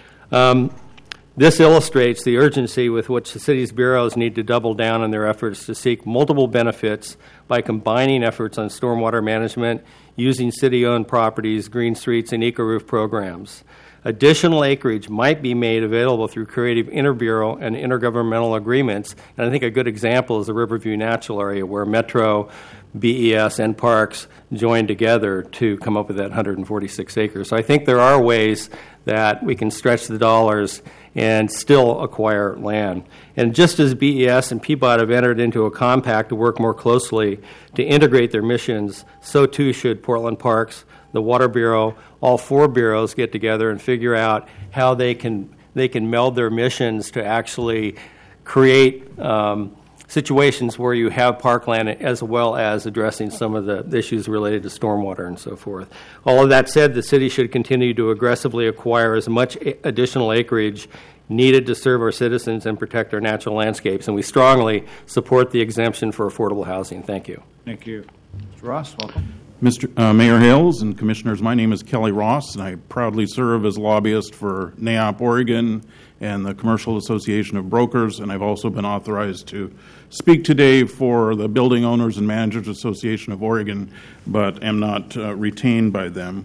Um, This illustrates the urgency with which the city's bureaus need to double down on their efforts to seek multiple benefits by combining efforts on stormwater management, using city-owned properties, green streets, and eco-roof programs. Additional acreage might be made available through creative interbureau and intergovernmental agreements, and I think a good example is the Riverview Natural Area, where Metro, B E S, and Parks joined together to come up with that one hundred forty-six acres. So I think there are ways that we can stretch the dollars and still acquire land. And just as B E S and P B O T have entered into a compact to work more closely to integrate their missions, so too should Portland Parks, the Water Bureau. All four bureaus get together and figure out how they can they can meld their missions to actually create um, situations where you have parkland as well as addressing some of the issues related to stormwater and so forth. All of that said, the city should continue to aggressively acquire as much additional acreage needed to serve our citizens and protect our natural landscapes, and we strongly support the exemption for affordable housing. Thank you. Thank you. Mister Ross, welcome. Mister Uh, Mayor Hales and Commissioners, my name is Kelly Ross, and I proudly serve as lobbyist for N A O P Oregon and the Commercial Association of Brokers, and I've also been authorized to speak today for the Building Owners and Managers Association of Oregon, but am not uh, retained by them.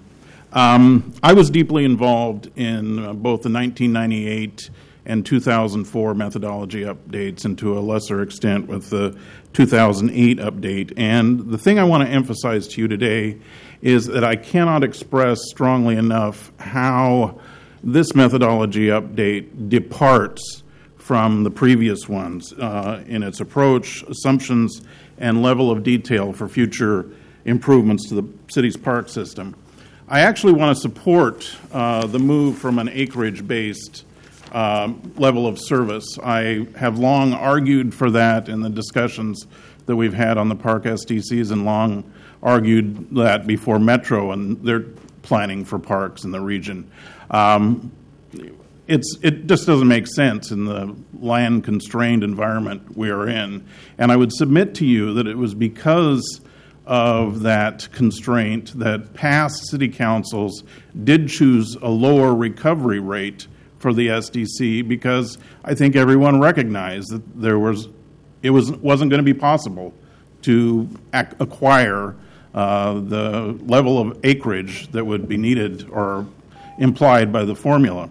Um, I was deeply involved in uh, both the nineteen ninety-eight and two thousand four methodology updates, and to a lesser extent with the two thousand eight update. And the thing I want to emphasize to you today is that I cannot express strongly enough how this methodology update departs from the previous ones uh, in its approach, assumptions, and level of detail for future improvements to the city's park system. I actually want to support uh, the move from an acreage-based um, level of service. I have long argued for that in the discussions that we've had on the park S D Cs, and long argued that before Metro and their planning for parks in the region. Um, it's, it just doesn't make sense in the land-constrained environment we are in. And I would submit to you that it was because of that constraint that past city councils did choose a lower recovery rate for the S D C, because I think everyone recognized that there was it was wasn't going to be possible to ac- acquire uh, the level of acreage that would be needed or implied by the formula.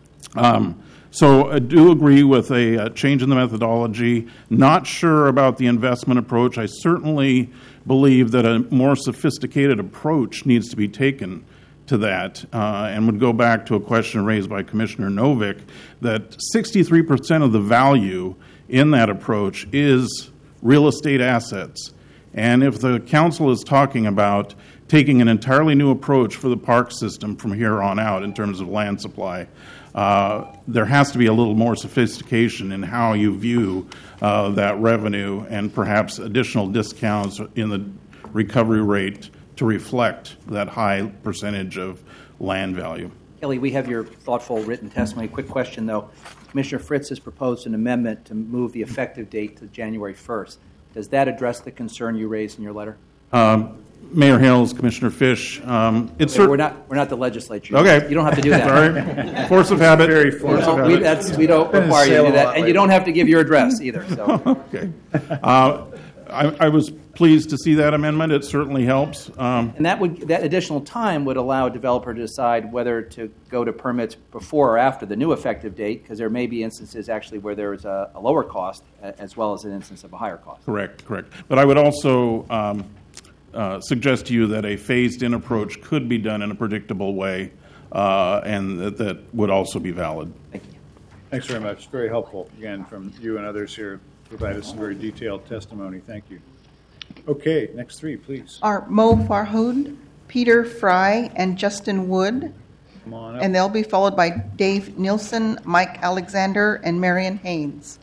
Um, So I do agree with a, a change in the methodology. Not sure about the investment approach. I certainly believe that a more sophisticated approach needs to be taken to that, uh, and would go back to a question raised by Commissioner Novick, that sixty-three percent of the value in that approach is real estate assets. And if the council is talking about taking an entirely new approach for the park system from here on out in terms of land supply, Uh, there has to be a little more sophistication in how you view uh, that revenue, and perhaps additional discounts in the recovery rate to reflect that high percentage of land value. Kelly, we have your thoughtful written testimony. Quick question, though. Commissioner Fritz has proposed an amendment to move the effective date to January first. Does that address the concern you raised in your letter? Um, Mayor Hills, Commissioner Fish, um, it's okay, we're not we're not the legislature. Okay, you don't have to do that. Sorry, force of habit. Very force no, of habit. We, that's, we don't require you to do that, and you don't have to give your address either. So, okay. Uh, I, I was pleased to see that amendment. It certainly helps. Um, and that would that additional time would allow a developer to decide whether to go to permits before or after the new effective date, because there may be instances actually where there is a, a lower cost as well as an instance of a higher cost. Correct, correct. But I would also Um, Uh, suggest to you that a phased-in approach could be done in a predictable way, uh, and that, that would also be valid. Thank you. Thanks very much. Very helpful, again, from you and others here. Provided some very detailed testimony. Thank you. Okay, next three, please. Are Mo Farhood, Peter Fry, and Justin Wood. Come on up. And they'll be followed by Dave Nielsen, Mike Alexander, and Marion Haynes.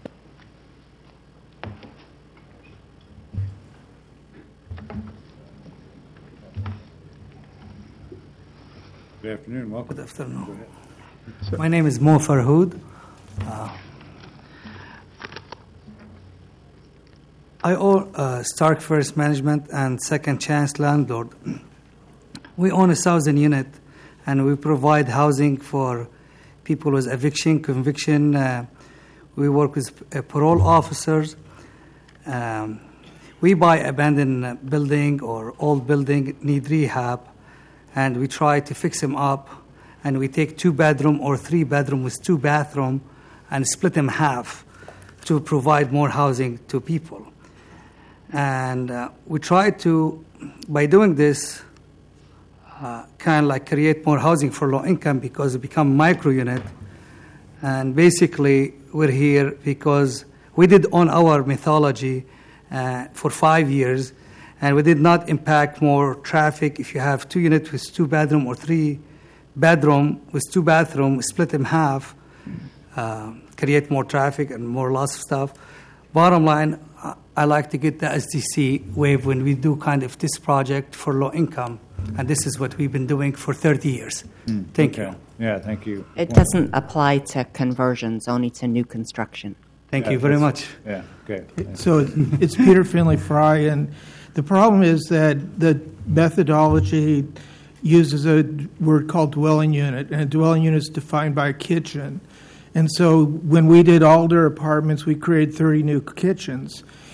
Good afternoon. Welcome. Good afternoon. My name is Mo Farhood. Uh, I own uh, Stark First Management and Second Chance Landlord. We own a thousand unit, and we provide housing for people with eviction, conviction. Uh, we work with uh, parole officers. Um, we buy abandoned building or old building need rehab, and we try to fix them up, and we take two bedroom or three bedroom with two bathroom and split them half to provide more housing to people. And uh, we try to, by doing this, uh, kind of like create more housing for low income, because it become micro unit. And basically, we're here because we did on our methodology uh, for five years, and we did not impact more traffic. If you have two units with two bedroom or three bedroom with two bathroom, split them half, uh, create more traffic and more lots of stuff. Bottom line, I like to get the S D C wave when we do kind of this project for low income, and this is what we've been doing for thirty years. Mm, thank okay. you. Yeah, thank you. It doesn't apply to conversions, only to new construction. Thank yeah, you very much. Yeah, okay. So it's Peter Finley Fry, and the problem is that the methodology uses a word called dwelling unit, and a dwelling unit is defined by a kitchen. And so when we did Alder Apartments, we created thirty new kitchens.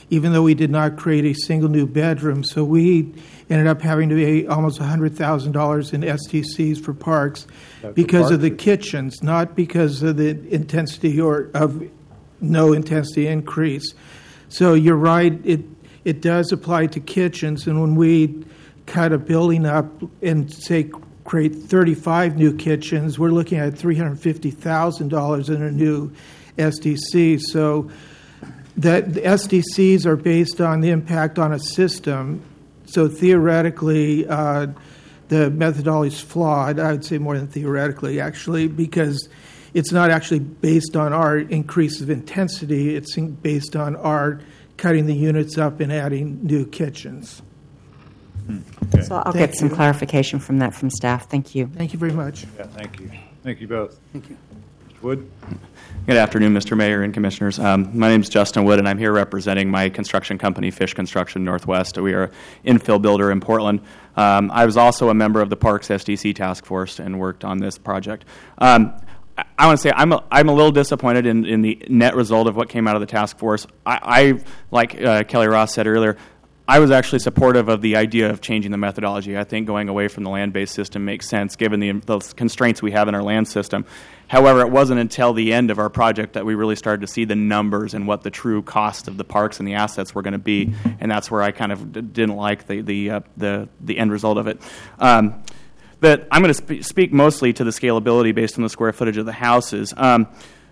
even though we did not create a single new bedroom. So we ended up having to pay almost one hundred thousand dollars in S T Cs for parks That's because the of the parks? kitchens, not because of the intensity or of no intensity increase. So you're right, it, it does apply to kitchens, and when we cut a building up and say create thirty-five new kitchens, we're looking at three hundred fifty thousand dollars in a new S D C. So that the S D Cs are based on the impact on a system. So theoretically, uh, the methodology is flawed. I would say more than theoretically, actually, because it's not actually based on our increase of intensity. It's based on our cutting the units up and adding new kitchens. Okay. So I'll Thank get some you. clarification from that from staff. Thank you. Thank you very much. Yeah, thank you. Thank you both. Thank you. Mister Wood? Good afternoon, Mister Mayor and Commissioners. Um, my name is Justin Wood, and I'm here representing my construction company, Fish Construction Northwest. We are an infill builder in Portland. Um, I was also a member of the Parks S D C Task Force and worked on this project. Um, I, I want to say I'm a, I'm a little disappointed in, in the net result of what came out of the task force. I, I like uh, Kelly Ross said earlier, I was actually supportive of the idea of changing the methodology. I think going away from the land-based system makes sense given the, the constraints we have in our land system. However, it wasn't until the end of our project that we really started to see the numbers and what the true cost of the parks and the assets were going to be, and that's where I kind of d- didn't like the the, uh, the the end result of it. Um, but I'm going to sp- speak mostly to the scalability based on the square footage of the houses. Um,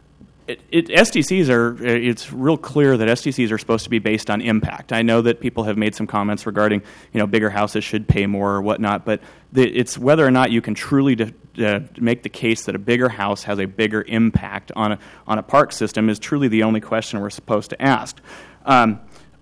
It, it, S D Cs are, it's real clear that S D Cs are supposed to be based on impact. I know that people have made some comments regarding, you know, bigger houses should pay more or whatnot, but the, it's whether or not you can truly de, uh, make the case that a bigger house has a bigger impact on a, on a park system is truly the only question we're supposed to ask. Um,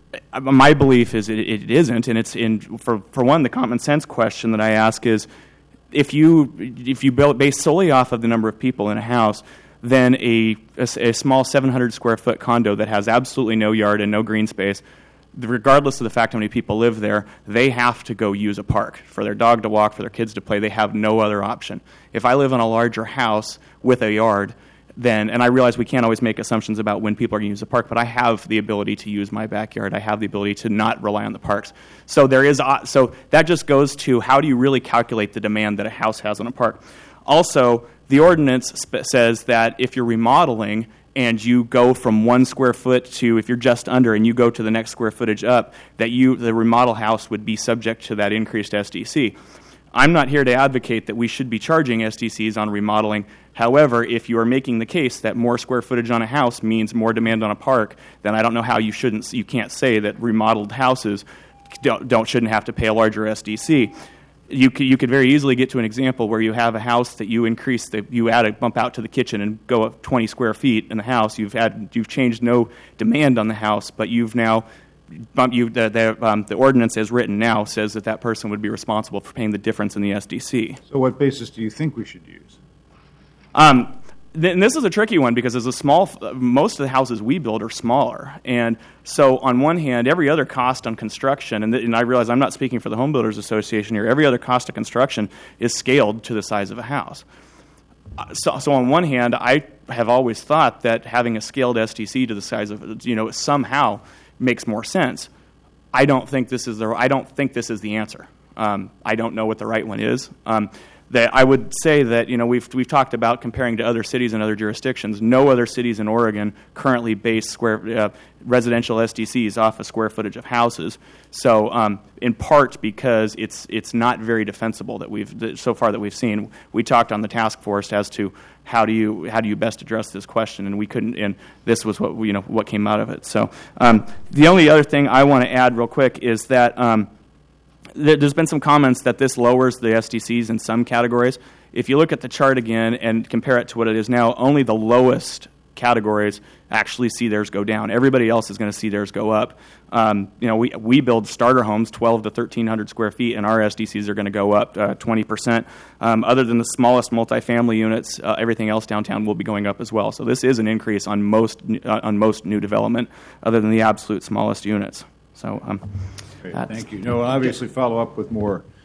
my belief is it, it isn't, and it's in, for, for one, the common sense question that I ask is, if you, if you build based solely off of the number of people in a house, then a, a, a small seven hundred square foot condo that has absolutely no yard and no green space, regardless of the fact how many people live there, they have to go use a park for their dog to walk, for their kids to play. They have no other option. If I live in a larger house with a yard, then, and I realize we can't always make assumptions about when people are going to use a park, but I have the ability to use my backyard. I have the ability to not rely on the parks. So there is, so that just goes to how do you really calculate the demand that a house has on a park. Also, the ordinance sp- says that if you're remodeling and you go from one square foot to, if you're just under and you go to the next square footage up, that you, the remodel house would be subject to that increased S D C. I'm not here to advocate that we should be charging S D Cs on remodeling. However, if you are making the case that more square footage on a house means more demand on a park, then I don't know how you shouldn't, you can't say that remodeled houses don't, don't shouldn't have to pay a larger S D C. You could, you could very easily get to an example where you have a house that you increase, the, you add a bump out to the kitchen and go up twenty square feet in the house. You've had, you've changed no demand on the house, but you've now, bump, you, the, the, um, the ordinance as written now says that that person would be responsible for paying the difference in the S D C. So what basis do you think we should use? Um, th- and this is a tricky one because as a small, most of the houses we build are smaller. And so on one hand, every other cost on construction, and, th- and I realize I'm not speaking for the Home Builders Association here, every other cost of construction is scaled to the size of a house. Uh, so, so on one hand, I have always thought that having a scaled S D C to the size of, you know, somehow makes more sense. I don't think this is the, I don't think this is the answer. Um, I don't know what the right one is. Um, That I would say that, you know, we've we've talked about comparing to other cities and other jurisdictions. No other cities in Oregon currently base square uh, residential S D Cs off a square footage of houses. So, um, in part because it's it's not very defensible that we've that so far that we've seen. We talked on the task force as to how do you how do you best address this question, and we couldn't. And this was what you know what came out of it. So, um, the only other thing I want to add real quick is that. Um, There's been some comments that this lowers the S D Cs in some categories. If you look at the chart again and compare it to what it is now, only the lowest categories actually see theirs go down. Everybody else is going to see theirs go up. Um, you know, we we build starter homes twelve to thirteen hundred square feet, and our S D Cs are going to go up uh, twenty percent. Um, other than the smallest multifamily units, uh, everything else downtown will be going up as well. So this is an increase on most uh, on most new development, other than the absolute smallest units. So. Um, Great, thank you. No, we'll obviously follow up with more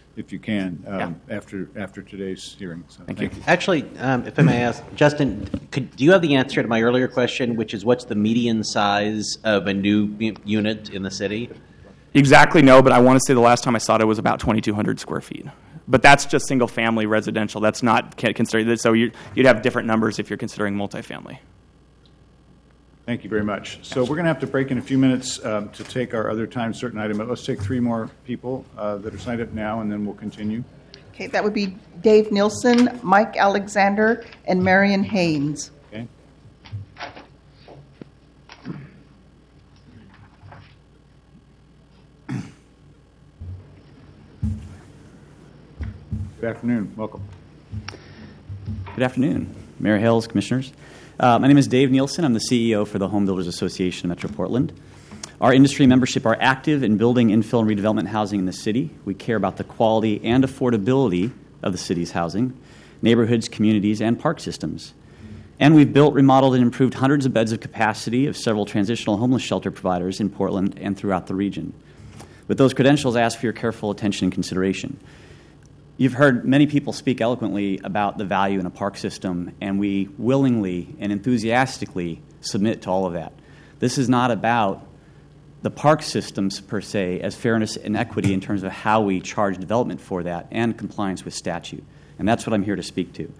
if you can, um, yeah. after after today's hearing. So thank, thank you. you. Actually, um, if I may ask, Justin, could, do you have the answer to my earlier question, which is what's the median size of a new unit in the city? Exactly no, but I want to say the last time I saw it, it was about twenty-two hundred square feet. But that's just single-family residential. That's not considered. So you'd have different numbers if you're considering multifamily. Thank you very much. So we're going to have to break in a few minutes um, to take our other time certain item. But let's take three more people uh, that are signed up now, and then we'll continue. Okay, that would be Dave Nielsen, Mike Alexander, and Marion Haynes. Okay. Good afternoon. Welcome. Good afternoon, Mayor Hales, Commissioners. Uh, my name is Dave Nielsen. I'm the C E O for the Home Builders Association of Metro Portland. Our industry membership are active in building infill and redevelopment housing in the city. We care about the quality and affordability of the city's housing, neighborhoods, communities, and park systems. And we've built, remodeled, and improved hundreds of beds of capacity of several transitional homeless shelter providers in Portland and throughout the region. With those credentials, I ask for your careful attention and consideration. You've heard many people speak eloquently about the value in a park system, and we willingly and enthusiastically submit to all of that. This is not about the park systems per se as fairness and equity in terms of how we charge development for that and compliance with statute. And that's what I'm here to speak to.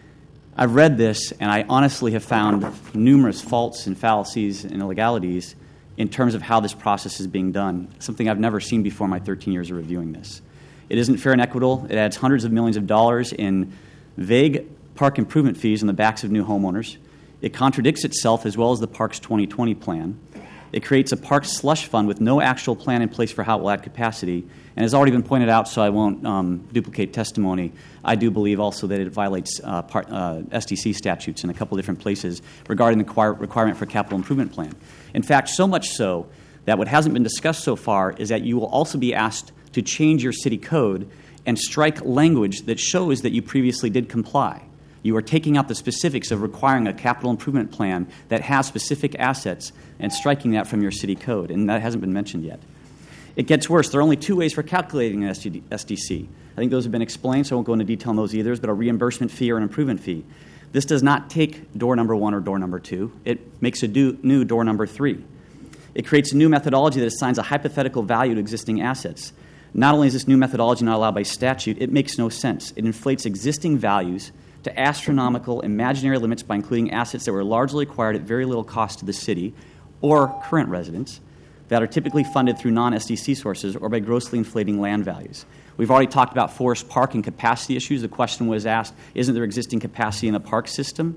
I've read this, and I honestly have found numerous faults and fallacies and illegalities in terms of how this process is being done, something I've never seen before in my thirteen years of reviewing this. It isn't fair and equitable. It adds hundreds of millions of dollars in vague park improvement fees on the backs of new homeowners. It contradicts itself as well as the Parks twenty twenty plan. It creates a park slush fund with no actual plan in place for how it will add capacity. And has already been pointed out, so I won't um, duplicate testimony, I do believe also that it violates uh, part, uh, S D C statutes in a couple different places regarding the require- requirement for a capital improvement plan. In fact, so much so that what hasn't been discussed so far is that you will also be asked to change your city code and strike language that shows that you previously did comply. You are taking out the specifics of requiring a capital improvement plan that has specific assets and striking that from your city code, and that hasn't been mentioned yet. It gets worse. There are only two ways for calculating an S D C. I think those have been explained, so I won't go into detail on those either, but a reimbursement fee or an improvement fee. This does not take door number one or door number two. It makes a do, new door number three. It creates a new methodology that assigns a hypothetical value to existing assets. Not only is this new methodology not allowed by statute, it makes no sense. It inflates existing values to astronomical imaginary limits by including assets that were largely acquired at very little cost to the city or current residents that are typically funded through non-S D C sources or by grossly inflating land values. We've already talked about Forest Park and capacity issues. The question was asked, isn't there existing capacity in the park system?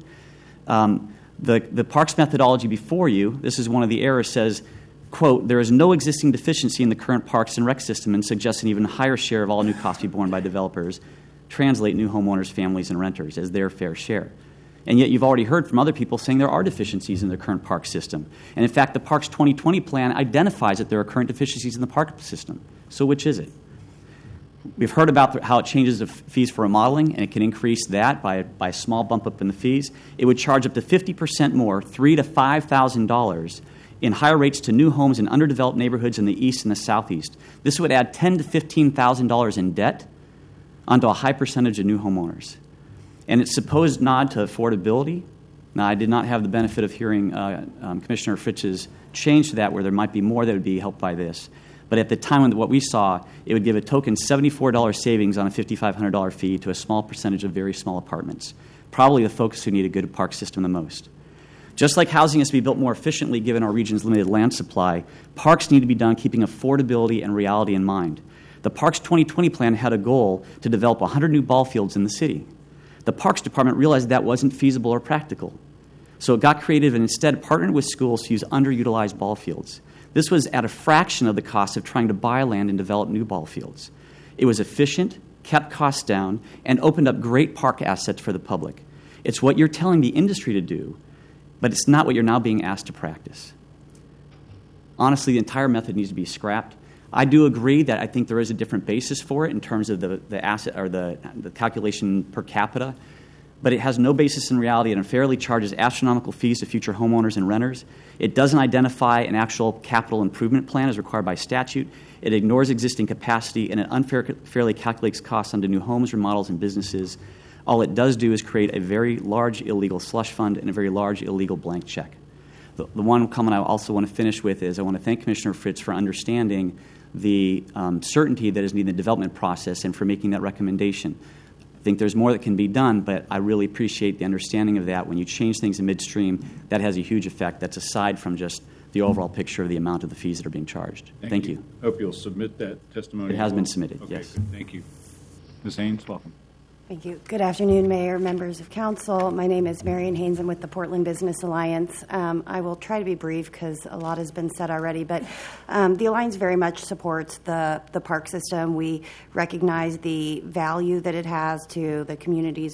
Um, the, the parks methodology before you, this is one of the errors, says, quote, there is no existing deficiency in the current parks and rec system and suggests an even higher share of all new costs be borne by developers, translate new homeowners, families, and renters as their fair share. And yet you've already heard from other people saying there are deficiencies in the current park system. And in fact, the Parks twenty twenty plan identifies that there are current deficiencies in the park system. So which is it? We've heard about the, how it changes the f- fees for remodeling, and it can increase that by, by a small bump up in the fees. It would charge up to fifty percent more, three thousand to five thousand dollars, in higher rates to new homes in underdeveloped neighborhoods in the east and the southeast. This would add ten thousand to fifteen thousand dollars in debt onto a high percentage of new homeowners. And its supposed nod to affordability. Now, I did not have the benefit of hearing uh, um, Commissioner Fritch's change to that, where there might be more that would be helped by this. But at the time when what we saw, it would give a token seventy-four dollars savings on a five thousand five hundred dollars fee to a small percentage of very small apartments. Probably the folks who need a good park system the most. Just like housing has to be built more efficiently given our region's limited land supply, parks need to be done keeping affordability and reality in mind. The Parks twenty twenty plan had a goal to develop one hundred new ball fields in the city. The Parks Department realized that wasn't feasible or practical. So it got creative and instead partnered with schools to use underutilized ball fields. This was at a fraction of the cost of trying to buy land and develop new ball fields. It was efficient, kept costs down, and opened up great park assets for the public. It's what you're telling the industry to do, but it's not what you're now being asked to practice. Honestly, the entire method needs to be scrapped. I do agree that I think there is a different basis for it in terms of the, the asset or the, the calculation per capita, but it has no basis in reality and unfairly charges astronomical fees to future homeowners and renters. It doesn't identify an actual capital improvement plan as required by statute. It ignores existing capacity, and it unfairly calculates costs onto new homes, remodels, and businesses. All it does do is create a very large illegal slush fund and a very large illegal blank check. The, the one comment I also want to finish with is I want to thank Commissioner Fritz for understanding the um, certainty that is needed in the development process and for making that recommendation. I think there's more that can be done, but I really appreciate the understanding of that. When you change things in midstream, that has a huge effect. That's aside from just the overall picture of the amount of the fees that are being charged. Thank, Thank you. you. Hope you'll submit that testimony. It has well. been submitted, okay, yes. Good. Thank you. Miz Haynes, welcome. Thank you. Good afternoon, Mayor, members of council. My name is Marion Haynes. I'm with the Portland Business Alliance. Um, I will try to be brief because a lot has been said already, but um, the Alliance very much supports the, the park system. We recognize the value that it has to the communities